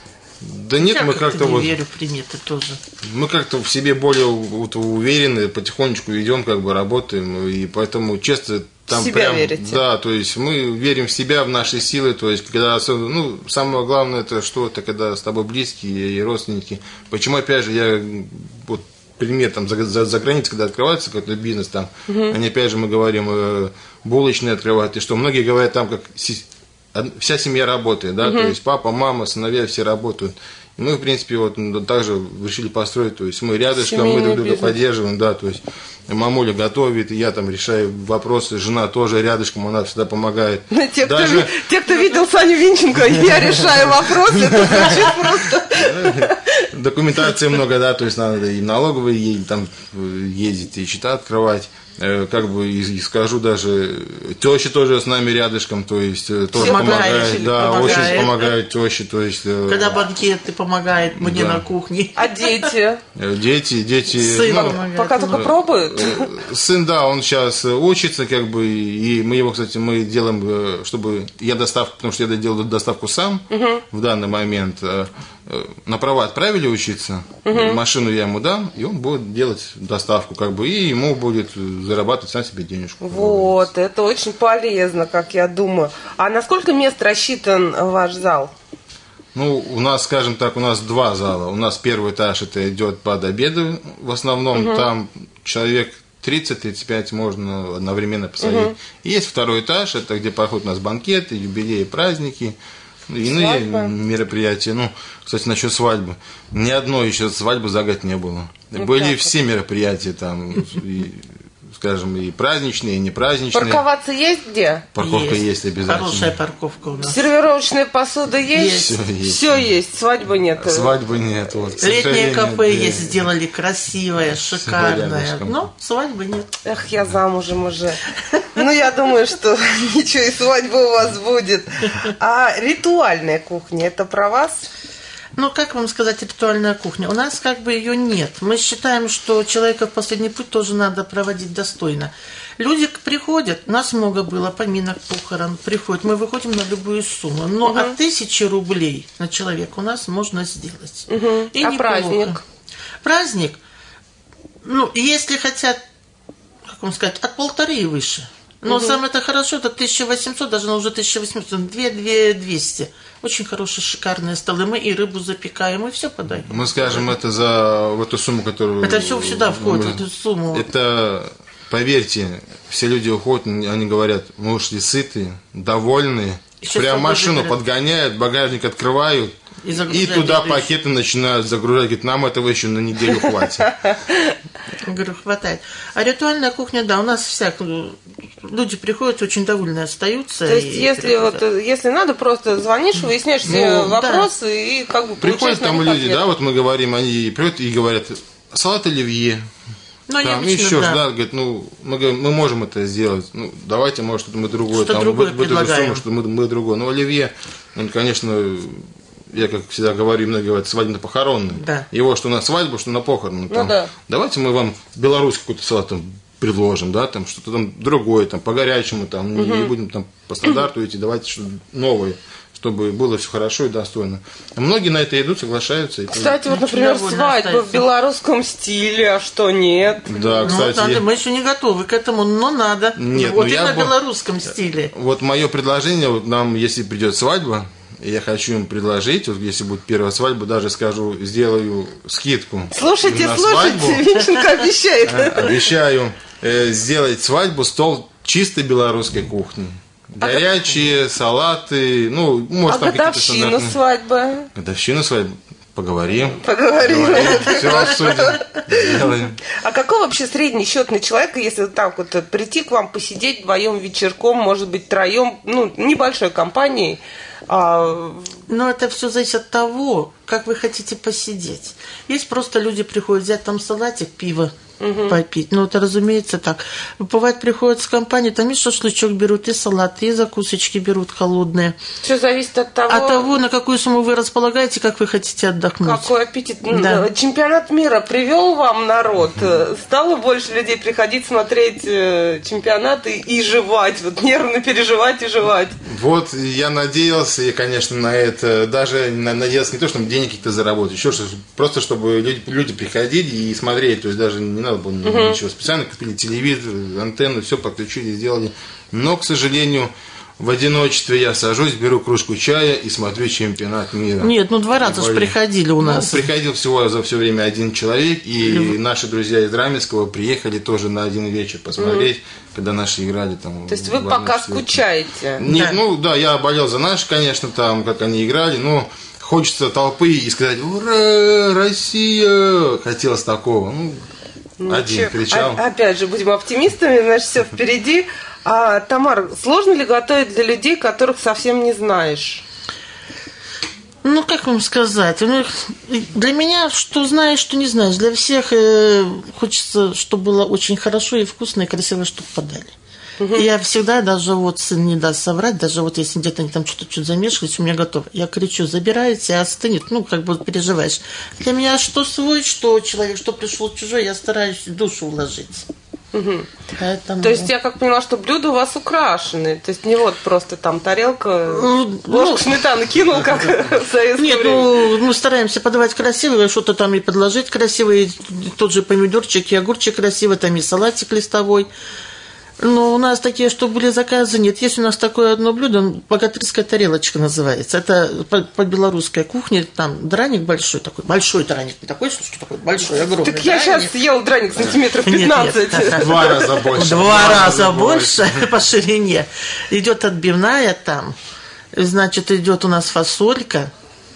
D: Да нет, я мы как-то
E: не
D: вот...
E: верю в приметы тоже.
D: Мы как-то в себе более вот уверены, потихонечку идем, как бы работаем, и поэтому честно там
C: в себя
D: прям...
C: верите?
D: Да, то есть мы верим в себя, в наши силы, то есть когда... Ну, самое главное, это что, это когда с тобой близкие и родственники. Почему, опять же, я вот пример, там, за, за, за границей, когда открывается какой-то бизнес, там, угу. они, опять же, мы говорим, э, булочные открывают, и что, многие говорят, там, как си, вся семья работает, да, угу. то есть папа, мама, сыновья, все работают. И мы, в принципе, вот также решили построить, то есть мы рядышком, семейный мы друг друга бизнес. Поддерживаем, да, то есть мамуля готовит, и я там решаю вопросы, жена тоже рядышком, она всегда помогает.
C: Те, Даже... кто, те, кто видел Саню Винченко, я решаю вопросы, это звучит просто...
D: Документации много, да, то есть надо и налоговые и там ездить, и счета открывать. Как бы и скажу, даже теща тоже с нами рядышком, то есть тоже помогает, да, помогает. Очень помогает теща, то есть.
E: Когда банкеты помогает мне да. на кухне.
C: А дети?
D: Дети, дети.
E: Сын
D: ну,
E: помогает.
C: Пока только пробуют.
D: Сын, да, он сейчас учится, как бы, и мы его, кстати, мы делаем, чтобы я доставку, потому что я делаю доставку сам угу. в данный момент. На права отправили учиться, угу. машину я ему дам, и он будет делать доставку, как бы, и ему будет зарабатывать сам себе денежку.
C: Вот, это очень полезно, как я думаю. А на сколько мест рассчитан ваш зал?
D: Ну, у нас, скажем так, у нас два зала. У нас первый этаж, это идет под обеды в основном, угу. там человек тридцать-тридцать пять можно одновременно посадить. Угу. И есть второй этаж, это где проходят у нас банкеты, юбилеи, праздники. Иные свадьба. Мероприятия. Ну, кстати, насчет свадьбы. Ни одной еще свадьбы за год не было. Ну, были как? Все мероприятия там, и, скажем, и праздничные, и непраздничные.
C: Парковаться есть где?
D: Парковка есть, есть обязательно.
E: Хорошая парковка у нас.
C: Сервировочная посуда есть?
E: Есть.
D: Все есть.
C: Все есть. Свадьбы нет.
D: Свадьбы нет. Вот,
E: летнее кафе нет. Есть, сделали красивое, шикарное. Но свадьбы нет.
C: Эх, я замужем уже. Ну, я думаю, что ничего, и свадьба у вас будет. А ритуальная кухня, это про вас?
E: Ну, как вам сказать, ритуальная кухня? У нас как бы ее нет. Мы считаем, что человека в последний путь тоже надо проводить достойно. Люди приходят, нас много было, поминок, похорон, приходят, мы выходим на любую сумму. Но угу. от тысячи рублей на человека у нас можно сделать.
C: Угу. И а неплохо. Праздник?
E: Праздник, ну, если хотят, как вам сказать, от полторы и выше. Но угу. самое-то хорошо, это тысяча восемьсот, даже уже тысяча восемьсот, две-две двести. Очень хорошие, шикарные столы. Мы и рыбу запекаем, и все подаем.
D: Мы скажем, это за в эту сумму, которую...
E: Это все сюда входит, мы... в эту сумму.
D: Это, поверьте, все люди уходят, они говорят, мы ушли сытые, довольные. Прям машину забирают. Подгоняют, багажник открывают. И, и туда вещи. Пакеты начинают загружать. Говорит, нам этого еще на неделю хватит.
E: Говорю, хватает. А ритуальная кухня, да, у нас всякие люди приходят, очень довольны остаются.
C: То есть, если, вот, если надо, просто звонишь, выясняешь все ну, вопросы да. и как бы
D: приходят там люди, ответ. Да, вот мы говорим, они приходят и говорят, салат оливье.
E: Ну,
D: там еще да. да, говорит, ну, мы, говорим, мы можем это сделать. Ну, давайте, может, что-то мы другое.
E: Что
D: там,
E: другое
D: в, в сумму, что мы, мы другое. Но оливье, он, конечно, я, как всегда говорю, многие говорят, свадебно-похоронный.
E: Да.
D: Его что на свадьбу, что на похороны. Там,
C: ну, да.
D: Давайте мы вам белорусский какой-то салат там предложим, да, там что-то там другое, там по-горячему, там, угу. не будем там по стандарту идти, давайте что-то новое, чтобы было все хорошо и достойно. Многие на это идут, соглашаются.
C: Кстати, вот, например, свадьба в белорусском стиле, а что нет?
D: Да, кстати.
E: Ну, надо, я... Мы еще не готовы к этому, но надо.
D: Нет,
E: вот
D: ну,
E: и
D: я
E: на
D: бы...
E: белорусском стиле.
D: Вот мое предложение, вот нам, если придет свадьба, я хочу им предложить, вот если будет первая свадьба, даже скажу, сделаю скидку.
C: Слушайте, слушайте, Винченко обещает.
D: Обещаю сделать свадьбу, стол чистой белорусской кухни. Горячие, а салаты, ну, может,
C: а там какие-то стандартные. Годовщина свадьбы?
D: Годовщина свадьбы. Поговорим.
C: Поговорим.
D: Поговорим. Все обсудим. Сделаем.
C: А какой вообще средний счетный человек, если так вот прийти к вам, посидеть вдвоем вечерком, может быть, троем, ну, небольшой компанией, А...
E: Но это все зависит от того, как вы хотите посидеть. Есть просто люди приходят взять там салатик, пиво. Угу. Попить. Ну, это, разумеется, так. Бывает, приходят с компанией, там и шашлычок берут, и салат, и закусочки берут холодные.
C: Все зависит от того...
E: От того, на какую сумму вы располагаете, как вы хотите отдохнуть.
C: Какой аппетит.
E: Да.
C: Чемпионат мира привел вам народ? Стало больше людей приходить смотреть чемпионаты и жевать, вот нервно переживать и жевать?
D: Вот, я надеялся, и, конечно, на это, даже надеялся не то, чтобы денег какие-то заработать, еще что просто, чтобы люди, люди приходили и смотрели, то есть даже не надо было uh-huh. ничего специально, купили телевизор, антенну, все подключили, сделали. Но, к сожалению, в одиночестве я сажусь, беру кружку чая и смотрю чемпионат мира.
E: Нет, ну два раза же приходили у нас.
D: Ну, приходил всего за все время один человек, и uh-huh. наши друзья из Раменского приехали тоже на один вечер посмотреть, uh-huh. когда наши играли там.
C: То есть вы пока скучаете?
D: Нет,
C: да.
D: ну да, я болел за наши, конечно, там, как они играли, но хочется толпы и сказать: «Ура, Россия!» Хотелось такого. Ну,
C: Ну,
D: один
C: че,
D: кричал.
C: А, опять же, будем оптимистами, значит, все впереди. А, Тамар, сложно ли готовить для людей, которых совсем не знаешь?
E: Ну, как вам сказать? Ну, для меня, что знаешь, что не знаешь. Для всех э, хочется, чтобы было очень хорошо и вкусно, и красиво, чтобы подали. Угу. Я всегда, даже вот сын не даст соврать, даже вот если где-то они там что-то чуть замешивались, у меня готово. Я кричу: забирайте, остынет, ну, как бы переживаешь. Для меня что свой, что человек, что пришел чужой, я стараюсь душу вложить.
C: Угу.
E: Поэтому...
C: То есть я как поняла, что блюда у вас украшены. То есть не вот просто там тарелка,
E: ну,
C: ложку сметаны кинул, как в советское
E: Нет,
C: время.
E: ну, мы стараемся подавать красивое, что-то там и подложить красивое, тот же помидорчик и огурчик красивый, там и салатик листовой. Но у нас такие, что были заказы, нет. Есть у нас такое одно блюдо, богатырская тарелочка называется. Это по, по белорусской кухне, там драник большой такой, большой драник, не такой, что такой, большой, огромный
C: Так я
E: драник.
C: сейчас съел драник сантиметров пятнадцать.
E: Нет, нет.
D: Два раза больше.
E: Два раза больше по ширине. Идет отбивная там, значит, идет у нас фасолька,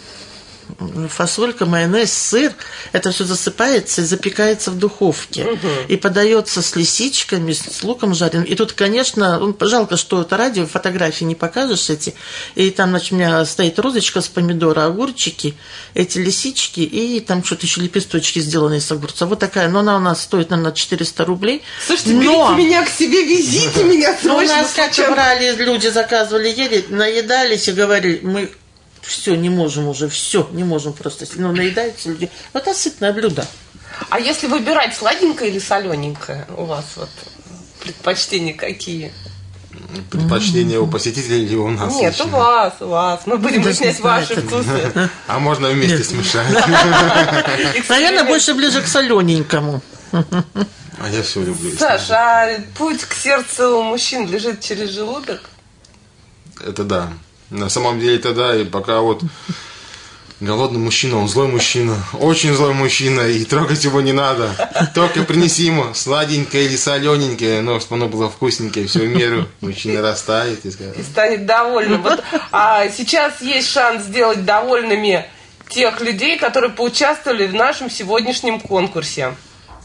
E: фасолька, майонез, сыр. Это все засыпается и запекается в духовке. Угу. И подается с лисичками, с луком жареным. И тут, конечно, жалко, что это радио, фотографии не покажешь эти. И там, значит, у меня стоит розочка с помидора, огурчики, эти лисички, и там что-то еще лепесточки сделанные с огурца. Вот такая. Но она у нас стоит, наверное, четыреста рублей.
C: Слушайте,
E: но...
C: берите меня к себе, везите меня срочно.
E: Но у нас как-то брали, люди заказывали, ели, наедались и говорили: мы... Все, не можем уже, все, не можем просто. Ну, наедаются люди. Вот это сытное блюдо.
C: А если выбирать сладенькое или солененькое, у вас вот предпочтения какие?
D: Предпочтения у посетителей или у нас?
C: Нет, у вас, у вас. Мы будем выяснять ваши вкусы.
D: А можно вместе смешать?
E: Наверное, больше ближе к солененькому.
D: А я все люблю.
C: Саш, а путь к сердцу у мужчин лежит через желудок?
D: Это да. На самом деле это да, и пока вот голодный мужчина, он злой мужчина, очень злой мужчина, и трогать его не надо. Только принеси ему сладенькое или солененькое, но чтобы оно было вкусненькое, все в меру, мужчина растает и скажет.
C: И станет довольным. Вот, а сейчас есть шанс сделать довольными тех людей, которые поучаствовали в нашем сегодняшнем конкурсе.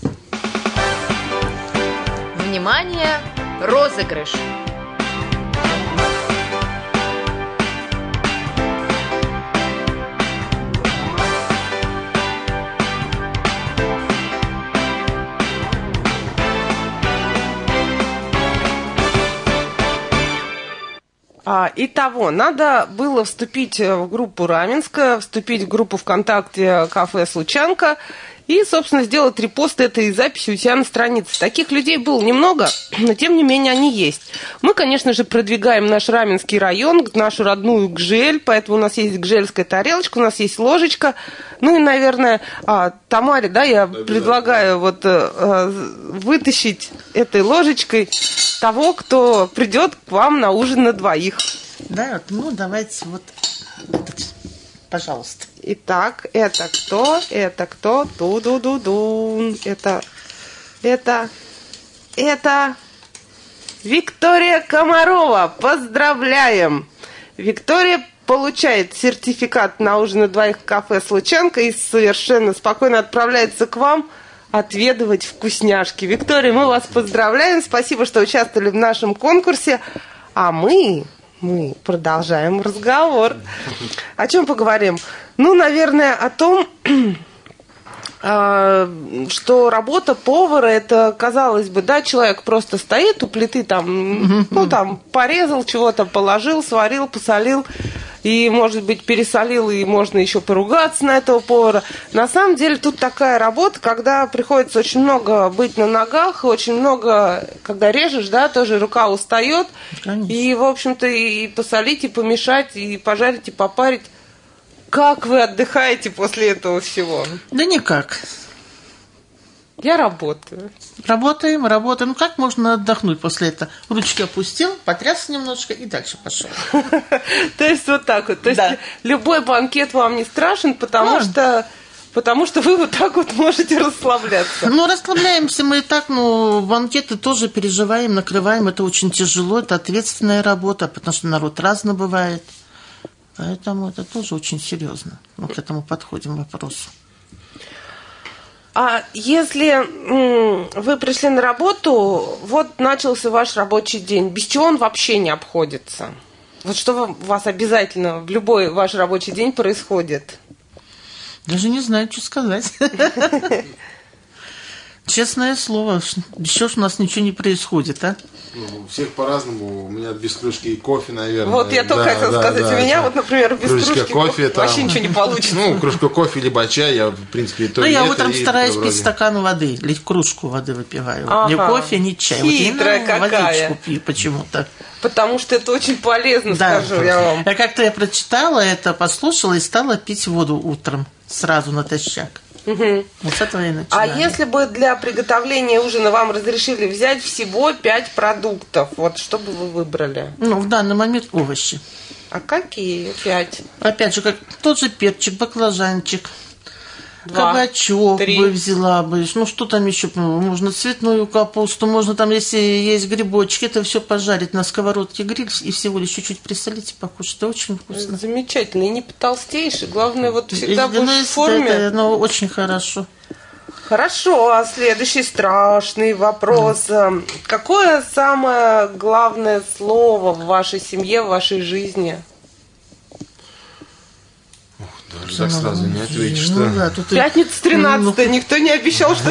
B: Внимание, розыгрыш!
C: Итого, надо было вступить в группу Раменская, вступить в группу ВКонтакте «Кафе Случанка» и, собственно, сделать репост этой записи у себя на странице. Таких людей было немного, но, тем не менее, они есть. Мы, конечно же, продвигаем наш Раменский район, нашу родную Гжель, поэтому у нас есть гжельская тарелочка, у нас есть ложечка. Ну и, наверное, Тамаре, да, я предлагаю вот вытащить этой ложечкой того, кто придет к вам на ужин на двоих.
E: Да, ну давайте вот, пожалуйста.
C: Итак, это кто? Это кто? Ду-ду-ду-дун. Это, это, это Виктория Комарова. Поздравляем! Виктория получает сертификат на ужин на двоих в кафе «Случанка» и совершенно спокойно отправляется к вам отведывать вкусняшки. Виктория, мы вас поздравляем. Спасибо, что участвовали в нашем конкурсе. А мы мы продолжаем разговор. О чем поговорим? Ну, наверное, о том, что работа повара, это, казалось бы, да, человек просто стоит у плиты, там, ну, там, порезал чего-то, положил, сварил, посолил, и, может быть, пересолил, и можно еще поругаться на этого повара. На самом деле, тут такая работа, когда приходится очень много быть на ногах, очень много, когда режешь, да, тоже рука устает, конечно. И, в общем-то, и посолить, и помешать, и пожарить, и попарить. Как вы отдыхаете после этого всего?
E: Да никак.
C: Я работаю.
E: Работаем, работаем. Ну, как можно отдохнуть после этого? Ручки опустил, потряс немножко и дальше пошел.
C: То есть вот так вот. То есть любой банкет вам не страшен, потому что... Потому что вы вот так вот можете расслабляться.
E: Ну, расслабляемся мы и так, но банкеты тоже переживаем, накрываем. Это очень тяжело, это ответственная работа, потому что народ разный бывает. Поэтому это тоже очень серьезно. Мы к этому подходим к вопросу.
C: А если м, вы пришли на работу, вот начался ваш рабочий день, без чего он вообще не обходится? Вот что у вас обязательно в любой ваш рабочий день происходит?
E: Даже не знаю, что сказать. Честное слово, еще у нас ничего не происходит, а?
D: Ну, у всех по-разному. У меня без кружки кофе, наверное.
C: Вот я только да, хотела да, сказать, да, у меня вот, например, без кружки
D: кофе там,
C: вообще ничего не получится.
D: Ну, кружку кофе, либо чай, я, в принципе, и то,
E: ну,
D: и
E: я
D: это,
E: утром
D: и
E: стараюсь
D: это
E: пить
D: вроде.
E: стакан воды, или кружку воды выпиваю. Ага. Ни кофе, ни чай.
C: Хитрая
E: вот
C: какая.
E: Водичку пью почему-то.
C: Потому что это очень полезно,
E: да,
C: скажу я вам.
E: Я как-то я прочитала это, послушала и стала пить воду утром, сразу натощак.
C: Угу.
E: Вот с этого я начинаю.
C: А если бы для приготовления ужина вам разрешили взять всего пять продуктов, вот что бы вы выбрали?
E: Ну, в данный момент овощи.
C: А какие пять?
E: Опять же, как тот же перчик, баклажанчик,
C: Два,
E: кабачок
C: три.
E: бы взяла бы. Ну, что там еще? Можно цветную капусту, можно там, если есть грибочки, это все пожарить на сковородке, гриль и всего лишь чуть-чуть присолить и покушать. Это очень вкусно.
C: Замечательно. И не потолстеешь. И главное, вот всегда
E: и,
C: будешь
E: ну,
C: в форме.
E: Это, ну, очень хорошо.
C: Хорошо. А следующий страшный вопрос. Mm. Какое самое главное слово в вашей семье, в вашей жизни?
D: Даже так сразу не ответишь,
E: ну,
D: что...
E: Да, тут
C: Пятница тринадцатая, ну, никто не обещал, что...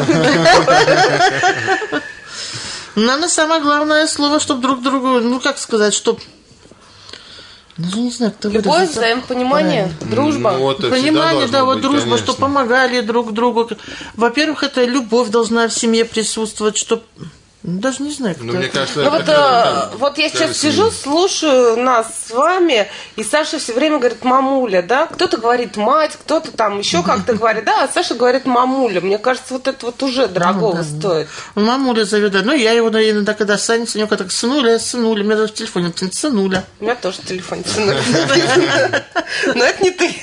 E: Наверное, самое главное слово, чтобы друг другу, ну, как сказать, чтобы... Даже не знаю, кто выразить.
C: Любовь, взаимопонимание, дружба.
D: Ну, вот
E: понимание, да, вот
D: быть,
E: дружба,
D: конечно.
E: что помогали друг другу. Во-первых, это любовь должна в семье присутствовать, чтобы... Даже не знаю, кто
D: ну,
E: это.
D: мне кажется,
C: ну,
D: это
C: вот,
D: как,
C: э, вот я сейчас
D: кажется,
C: сижу, слушаю нас с вами, и Саша все время говорит мамуля, да? Кто-то говорит мать, кто-то там еще как-то говорит, да, а Саша говорит мамуля. Мне кажется, вот это вот уже дорогого
E: ну, да,
C: стоит.
E: Да. Мамуля зовет, да. Ну, я его иногда, когда санится, у него так сынуля, сынуля, у меня даже в телефоне сынуля.
C: У меня тоже в телефоне сынуля. Но это не ты.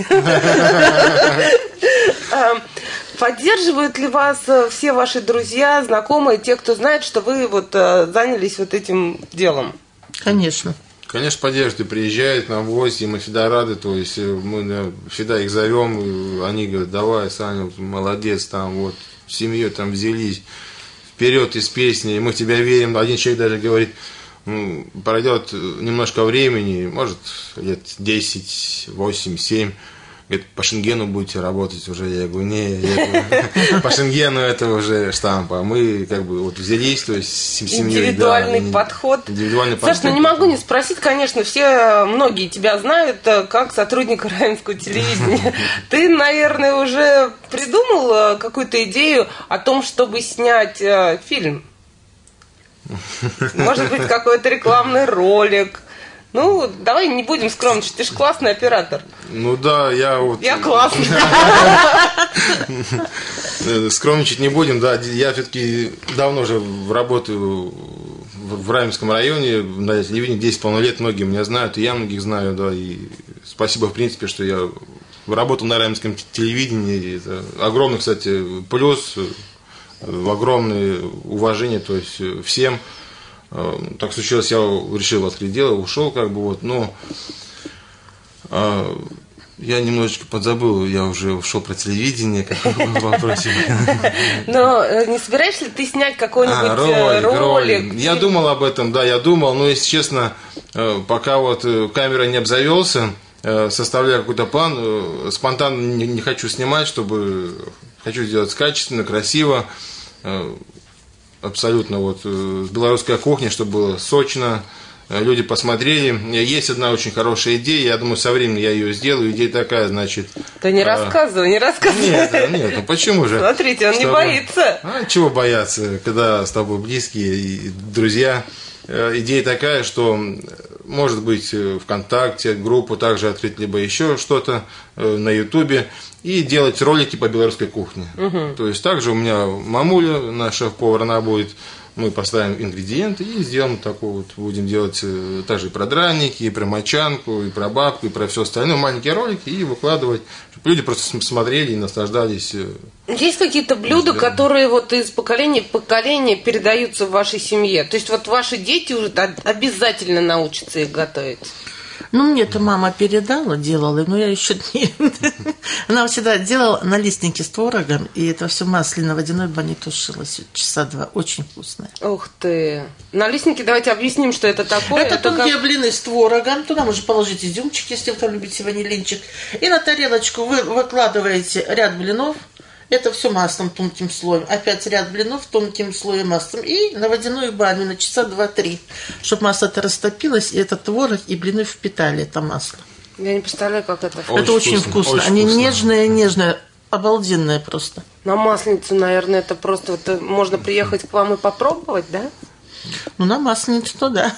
C: Поддерживают ли вас все ваши друзья, знакомые, те, кто знает, что вы вот занялись вот этим делом?
E: Конечно.
D: Конечно, поддерживают, приезжают нам в гости, мы всегда рады, то есть мы да, всегда их зовем, они говорят, давай, Саня, молодец, там вот семьей там взялись, вперед из песни, мы в тебя верим. Один человек даже говорит, ну, пройдет немножко времени, может лет десять, восемь, семь. Говорит, по Шенгену будете работать уже. Я говорю, не, я говорю, по Шенгену это уже штампа. Мы как бы вот взялись, то есть с семьей.
C: Индивидуальный
D: да,
C: подход.
D: Индивидуальный
C: Саш,
D: подход.
C: ну не могу не спросить, конечно, все, многие тебя знают как сотрудника Раменского телевидения. Ты, наверное, уже придумал какую-то идею о том, чтобы снять фильм? Может быть, какой-то рекламный ролик? Ну, давай не будем скромничать, ты же классный оператор.
D: Ну да, я вот...
C: Я классный.
D: Скромничать не будем, да. Я все-таки давно уже работаю в Раменском районе, на телевидении десять с половиной лет, многие меня знают, и я многих знаю, да, и спасибо, в принципе, что я работал на Раменском телевидении. Это огромный, кстати, плюс, огромное уважение, то есть всем. Так случилось, я решил открыть дело, ушел, как бы вот, но Я немножечко подзабыл, я уже ушел про телевидение, как вы вопросили.
C: Но не собираешься ли ты снять какой-нибудь
D: а, ролик,
C: ролик?
D: ролик? Я думал об этом, да, я думал, но, если честно, пока вот камера не обзавелся, составляю какой-то план, спонтанно не, не хочу снимать, чтобы хочу сделать качественно, красиво, абсолютно вот с белорусской кухней, чтобы было сочно, люди посмотрели. Есть одна очень хорошая идея, я думаю, со временем я ее сделаю. Идея такая, значит...
C: Да не
D: а...
C: рассказывай, не рассказывай.
D: Нет, нет, ну почему же?
C: Смотрите, он не боится.
D: А чего бояться, когда с тобой близкие и друзья? Идея такая, что, может быть, ВКонтакте группу также открыть, либо еще что-то на Ютубе, и делать ролики по белорусской кухне. Угу. То есть, также у меня мамуля, наш шеф-повар, она будет, мы поставим ингредиенты и сделаем такой вот, будем делать также и про драники, и про мочанку, и про бабку, и про все остальное, маленькие ролики, и выкладывать, чтобы люди просто смотрели и наслаждались.
C: Есть какие-то блюда, да, которые вот из поколения в поколение передаются в вашей семье? То есть вот ваши дети уже обязательно научатся их готовить?
E: Ну, мне-то мама передала, делала, но я еще не... Она всегда делала налистники с творогом, и это все масляно водяной бане тушилось часа два. Очень вкусное.
C: Ух ты! Налистники, давайте объясним, что это такое.
E: Это, это тонкие как... блины с творогом. Туда можно положить изюмчик, если вы там любите ванилинчик. И на тарелочку вы выкладываете ряд блинов. Это все маслом тонким слоем. Опять ряд блинов тонким слоем маслом. И на водяную баню на часа два-три. Чтобы масло-то растопилось, и этот творог и блины впитали это масло.
C: Я не представляю, как это.
E: Очень это очень вкусно. вкусно. Очень Они вкусно. нежные, нежные, обалденные просто.
C: На Масленицу, наверное, это просто вот, можно приехать к вам и попробовать, да?
E: Ну, на Масленицу, то да.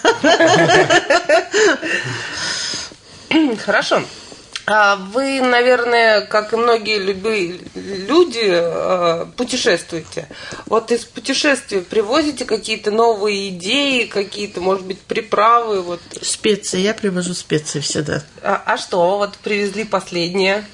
C: Хорошо. А вы, наверное, как и многие любые люди, путешествуете. Вот из путешествий привозите какие-то новые идеи, какие-то, может быть, приправы? Вот.
E: Специи. Я привожу специи всегда.
C: А, а что? Вот привезли последнее.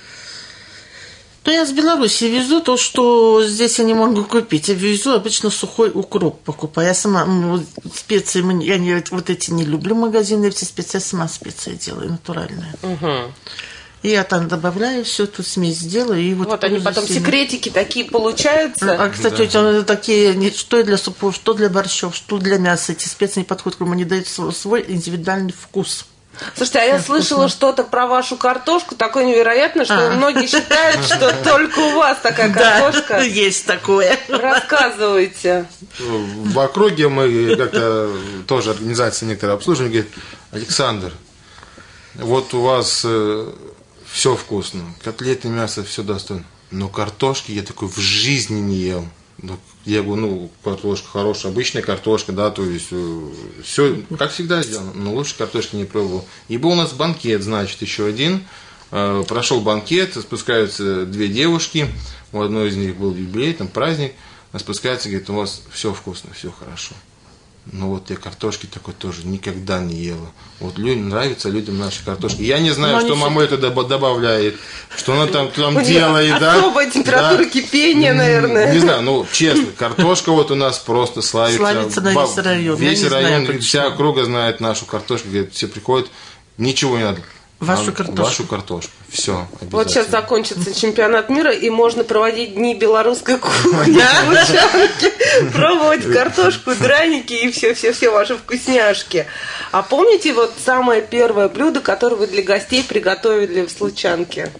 E: То я с Беларуси везу то, что здесь я не могу купить. Я везу обычно сухой укроп покупаю. Я сама ну, специи, я не, вот эти не люблю магазины, все специи, я сама специи делаю, натуральные. Угу. И я там добавляю все, эту смесь делаю. И вот
C: вот они потом сильно. Секретики такие получаются.
E: А, кстати, да. такие, что для супов, что для борщов, что для мяса. Эти специи не подходят, они дают свой индивидуальный вкус.
C: Слушайте, а я Все слышала вкусно. Что-то про вашу картошку, такое невероятно, что а. многие считают, что только у вас такая картошка.
E: Да, есть такое.
C: Рассказывайте.
D: В округе мы как-то тоже организация некоторые обслуживания говорит: Александр, вот у вас все вкусно, котлеты, мясо, все достойно, но картошки я такой в жизни не ел. Я говорю, ну, картошка хорошая, обычная картошка, да, то есть все, как всегда сделано, но лучше картошки не пробовал. И был у нас банкет, значит, еще один, прошел банкет, спускаются две девушки, у одной из них был юбилей, там праздник, спускается, говорит, у вас все вкусно, все хорошо. Ну вот я картошки такой тоже никогда не ела. Вот людям нравится, людям наши картошки. Я не знаю, но что мама это добавляет, что она там, там делает, да.
C: Особая температура да. кипения, наверное.
D: Не знаю, ну честно, картошка вот у нас просто славится.
E: Славится на весь район.
D: Весь район, знаю, вся округа знает нашу картошку, говорит, все приходят, ничего не надо.
E: Вашу картошку.
D: Вашу картошку. Все.
C: Вот сейчас закончится чемпионат мира, и можно проводить дни белорусской кухни, пробовать картошку, драники и все-все-все ваши вкусняшки. А помните вот самое первое блюдо, которое вы для гостей приготовили в Случанке?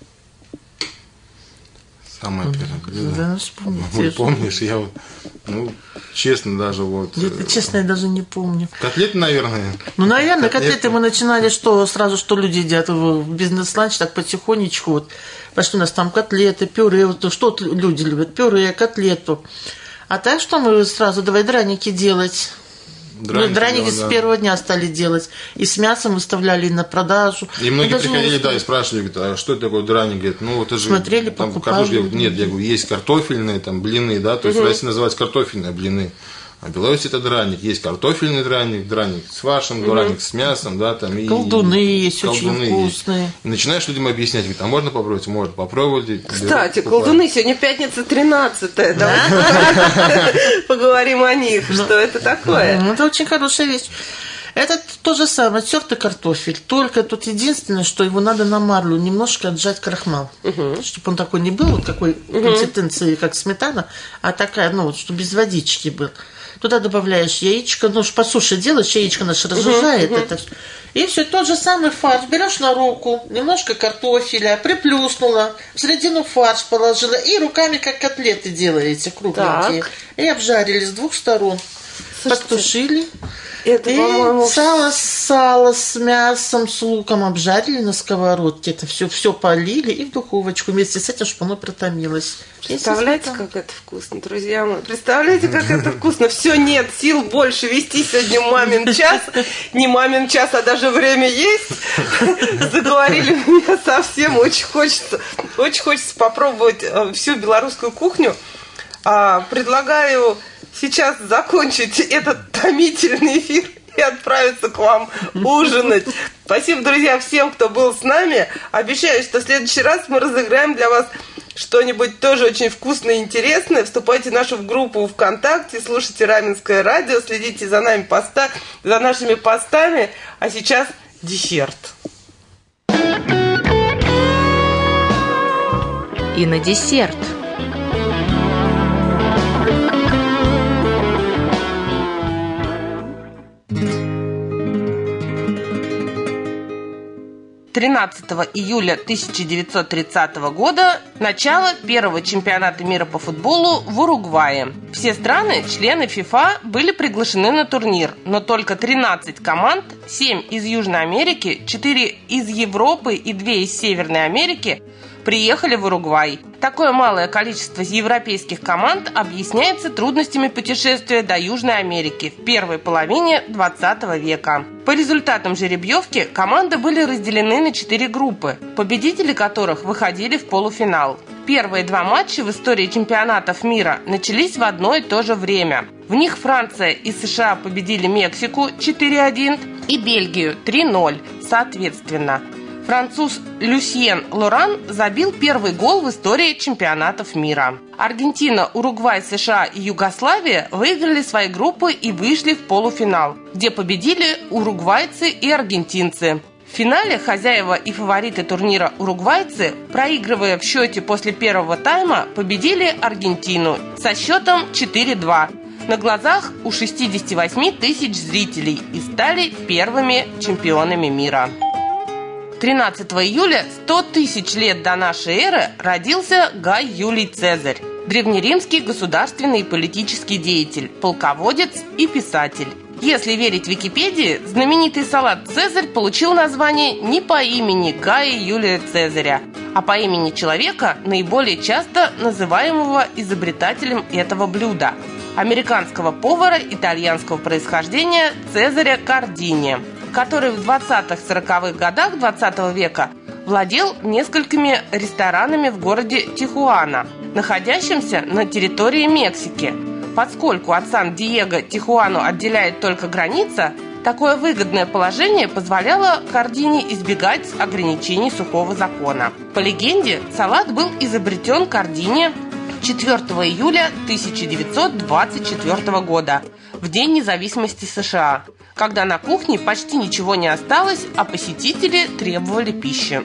D: Самое первое блюдо.
E: Да, вспомните.
D: Ну, помнишь, я вот, ну, честно даже вот...
E: Нет, честно, я даже не помню.
D: Котлеты, наверное.
E: Ну, наверное, котлеты, котлеты мы начинали, что сразу, что люди едят в бизнес-ланч, так потихонечку вот. Пошли у нас там котлеты, пюре, вот, что люди любят, пюре, котлету. А так что мы сразу давай драники делать. Драники, ну, драники с да. первого дня стали делать. И с мясом выставляли на продажу.
D: И многие и приходили, да, и спрашивали, говорят, а что это такое драник? Говорят, ну, это же...
E: Смотрели,
D: там,
E: покупали.
D: Картошка, нет, я говорю, есть картофельные, там, блины, да, то есть угу. в России называются картофельные блины. А в Беларуси это драник. Есть картофельный драник, драник с фаршем, угу. драник с мясом, да, там. И
E: колдуны есть, колдуны очень вкусные.
D: Есть. И начинаешь людям объяснять, говорит, а можно попробовать? Можно попробовать.
C: Кстати, берут, колдуны, сегодня пятница тринадцатая, давайте поговорим о них, что это такое.
E: Это очень хорошая вещь. Это то же самое, тертый картофель. Только тут единственное, что его надо на марлю немножко отжать крахмал. Угу. Чтобы он такой не был, вот такой угу. консистенции, как сметана, а такая, ну, вот, чтобы без водички был. Туда добавляешь яичко, ну, по суше делаешь, яичко наше разжижает uh-huh, uh-huh. это. И все, тот же самый фарш. Берешь на руку, немножко картофеля, приплюснула, в середину фарш положила, и руками, как котлеты делаете, кругленькие. Так. И обжарили с двух сторон. Слушайте, потушили. Это, и по-моему... сало, сало с мясом, с луком обжарили на сковородке. Это все, все полили и в духовочку вместе с этим, чтобы оно протомилось.
C: Представляете, как это вкусно, друзья мои? Представляете, как это вкусно? Все, нет сил больше вести сегодня мамин час. Не мамин час, а даже время есть. Заговорили меня совсем. Очень хочется, очень хочется попробовать всю белорусскую кухню. Предлагаю сейчас закончить этот томительный эфир и отправиться к вам ужинать. Спасибо, друзья, всем, кто был с нами. Обещаю, что в следующий раз мы разыграем для вас что-нибудь тоже очень вкусное и интересное. Вступайте в нашу группу ВКонтакте, слушайте Раменское радио, следите за нами поста, за нашими постами. А сейчас десерт.
B: И на десерт.
C: тринадцатого июля тысяча девятьсот тридцатого года начало первого чемпионата мира по футболу в Уругвае. Все страны, члены ФИФА, были приглашены на турнир, но только тринадцать команд, семь из Южной Америки, четыре из Европы и две из Северной Америки, приехали в Уругвай. Такое малое количество европейских команд объясняется трудностями путешествия до Южной Америки в первой половине двадцатого века. По результатам жеребьевки команды были разделены на четыре группы, победители которых выходили в полуфинал. Первые два матча в истории чемпионатов мира начались в одно и то же время. В них Франция и США победили Мексику четыре один и Бельгию три ноль, соответственно. Француз Люсьен Лоран забил первый гол в истории чемпионатов мира. Аргентина, Уругвай, США и Югославия выиграли свои группы и вышли в полуфинал, где победили уругвайцы и аргентинцы. В финале хозяева и фавориты турнира уругвайцы, проигрывая в счете после первого тайма, победили Аргентину со счетом четыре два на глазах у шестидесяти восьми тысяч зрителей и стали первыми чемпионами мира. тринадцатого июля, сто тысяч лет до нашей эры, родился Гай Юлий Цезарь, древнеримский государственный и политический деятель, полководец и писатель. Если верить Википедии, знаменитый салат «Цезарь» получил название не по имени Гая Юлия Цезаря, а по имени человека, наиболее часто называемого изобретателем этого блюда – американского повара итальянского происхождения Цезаря Кардини, который в двадцатых-сороковых годах двадцатого века владел несколькими ресторанами в городе Тихуана, находящемся на территории Мексики. Поскольку от Сан-Диего Тихуану отделяет только граница, такое выгодное положение позволяло Кардини избегать ограничений сухого закона. По легенде, салат был изобретен Кардини четвёртого июля тысяча девятьсот двадцать четвёртого года, в День независимости США, когда на кухне почти ничего не осталось, а посетители требовали пищи.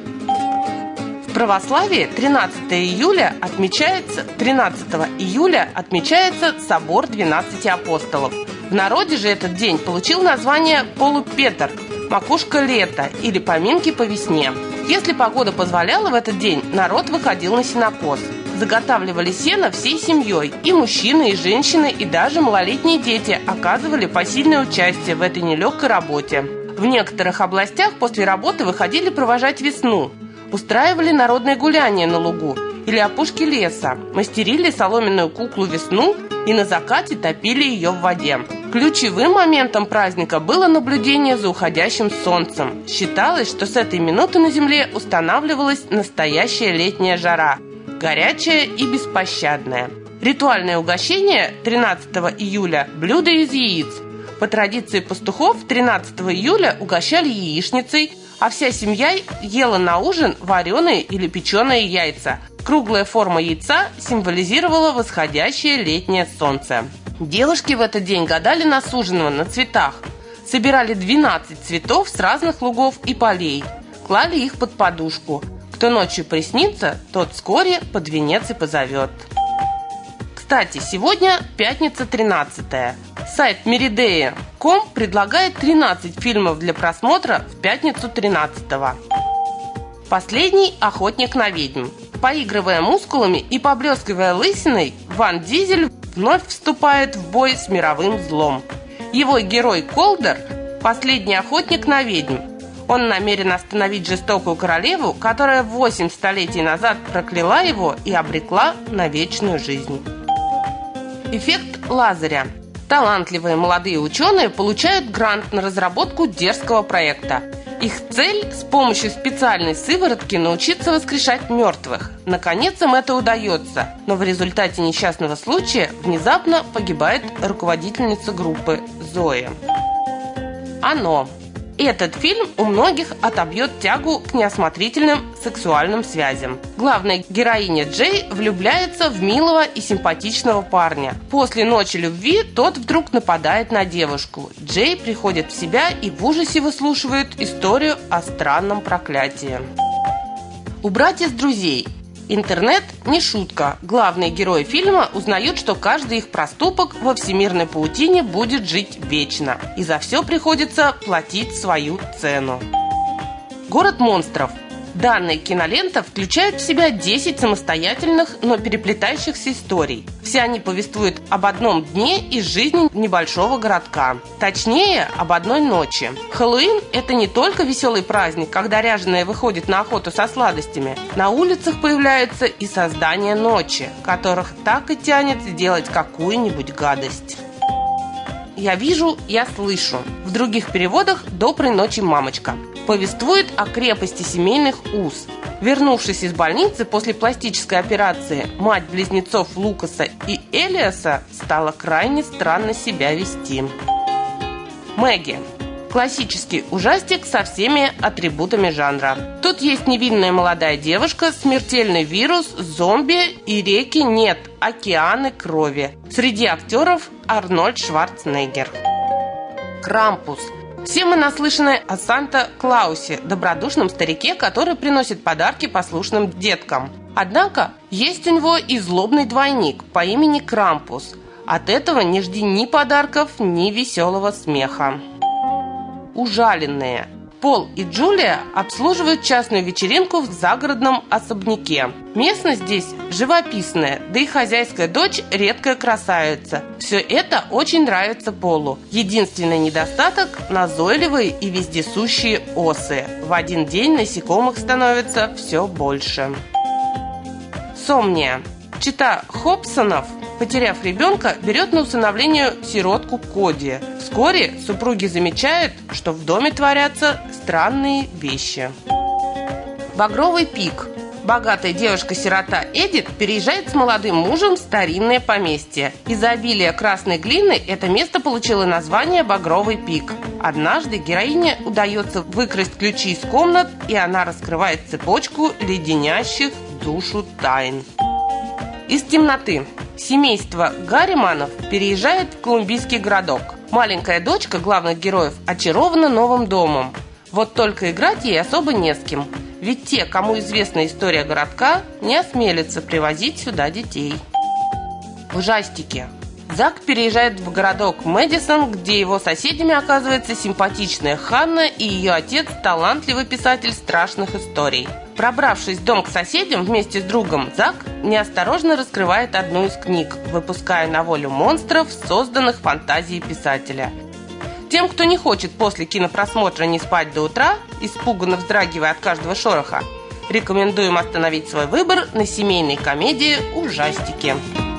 C: В православии тринадцатого июля отмечается, тринадцатого июля отмечается собор двенадцати апостолов. В народе же этот день получил название Полупетр, макушка лета или поминки по весне. Если погода позволяла, в этот день народ выходил на сенокос. Заготавливали сено всей семьей, и мужчины, и женщины, и даже малолетние дети оказывали посильное участие в этой нелегкой работе. В некоторых областях после работы выходили провожать весну, устраивали народное гуляние на лугу или опушке леса, мастерили соломенную куклу весну и на закате топили ее в воде. Ключевым моментом праздника было наблюдение за уходящим солнцем. Считалось, что с этой минуты на земле устанавливалась настоящая летняя жара, горячая и беспощадная. Ритуальное угощение тринадцатого июля – блюдо из яиц. По традиции пастухов тринадцатого июля угощали яичницей, а вся семья ела на ужин вареные или печеные яйца. Круглая форма яйца символизировала восходящее летнее солнце. Девушки в этот день гадали на суженого на цветах. собирали двенадцать цветов с разных лугов и полей, клали их под подушку. Кто ночью приснится, тот вскоре под венец и позовет. Кстати, сегодня пятница тринадцатая. Сайт Меридея точка ком предлагает тринадцать фильмов для просмотра в пятницу тринадцатого. Последний «Охотник на ведьм». Поигрывая мускулами и поблескивая лысиной, Ван Дизель вновь вступает в бой с мировым злом. Его герой Колдер – последний охотник на ведьм. Он намерен остановить жестокую королеву, которая восемь столетий назад прокляла его и обрекла на вечную жизнь. Эффект Лазаря. Талантливые молодые ученые получают грант на разработку дерзкого проекта. Их цель – с помощью специальной сыворотки научиться воскрешать мертвых. Наконец им это удается, но в результате несчастного случая внезапно погибает руководительница группы Зоя. Оно. Этот фильм у многих отобьет тягу к неосмотрительным сексуальным связям. Главная героиня Джей влюбляется в милого и симпатичного парня. После ночи любви тот вдруг нападает на девушку. Джей приходит в себя и в ужасе выслушивает историю о странном проклятии. Убрать из друзей. Интернет не шутка. Главные герои фильма узнают, что каждый их проступок во всемирной паутине будет жить вечно. И за все приходится платить свою цену. Город монстров. Данная кинолента включает в себя десять самостоятельных, но переплетающихся историй. Все они повествуют об одном дне из жизни небольшого городка. Точнее, об одной ночи. Хэллоуин – это не только веселый праздник, когда ряженые выходят на охоту со сладостями. На улицах появляются и создания ночи, которых так и тянет сделать какую-нибудь гадость. «Я вижу, я слышу». В других переводах «Доброй ночи, мамочка». Повествует о крепости семейных уз. Вернувшись из больницы после пластической операции, мать близнецов Лукаса и Элиаса стала крайне странно себя вести. Мэгги. Классический ужастик со всеми атрибутами жанра. Тут есть невинная молодая девушка, смертельный вирус, зомби и реки нет, океаны крови. Среди актеров Арнольд Шварценеггер. Крампус. Все мы наслышаны о Санта-Клаусе, добродушном старике, который приносит подарки послушным деткам. Однако есть у него и злобный двойник по имени Крампус. От этого не жди ни подарков, ни веселого смеха. Ужаленные. Пол и Джулия обслуживают частную вечеринку в загородном особняке. Местность здесь живописная, да и хозяйская дочь редкая красавица. Все это очень нравится Полу. Единственный недостаток – назойливые и вездесущие осы. В один день насекомых становится все больше. Сомния. Чита Хобсонов, потеряв ребенка, берет на усыновление сиротку Коди. Вскоре супруги замечают, что в доме творятся странные вещи. Багровый пик. Богатая девушка-сирота Эдит переезжает с молодым мужем в старинное поместье. Из-за обилия красной глины это место получило название Багровый пик. Однажды героине удается выкрасть ключи из комнат, и она раскрывает цепочку леденящих душу тайн. Из темноты. Семейство Гарриманов переезжает в колумбийский городок. Маленькая дочка главных героев очарована новым домом. Вот только играть ей особо не с кем. Ведь те, кому известна история городка, не осмелятся привозить сюда детей. Ужастики. Зак переезжает в городок Мэдисон, где его соседями оказывается симпатичная Ханна и ее отец – талантливый писатель страшных историй. Пробравшись в дом к соседям вместе с другом, Зак неосторожно раскрывает одну из книг, выпуская на волю монстров, созданных фантазией писателя. Тем, кто не хочет после кинопросмотра не спать до утра, испуганно вздрагивая от каждого шороха, рекомендуем остановить свой выбор на семейной комедии «Ужастики».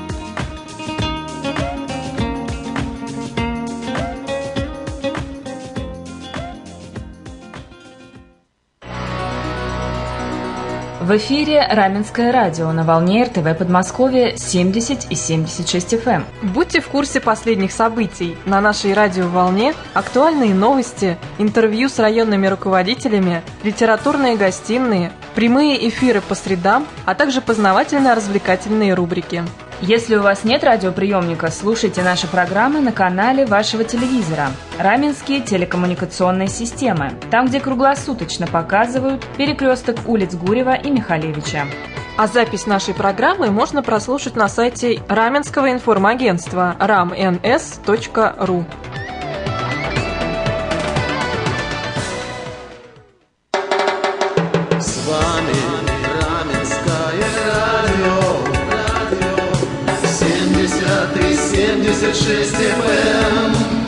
G: В эфире Раменское радио на волне эр тэ вэ Подмосковье семьдесят и семьдесят шесть эф эм.
H: Будьте в курсе последних событий на нашей радиоволне, актуальные новости, интервью с районными руководителями, литературные гостиные, прямые эфиры по средам, а также познавательно-развлекательные рубрики.
G: Если у вас нет радиоприемника, слушайте наши программы на канале вашего телевизора «Раменские телекоммуникационные системы», там, где круглосуточно показывают перекресток улиц Гурьева и Михалевича.
H: А запись нашей программы можно прослушать на сайте Раменского информагентства рам эн эс точка ру.
I: С вами Раменское радио, семьдесят три семьдесят шесть эф эм.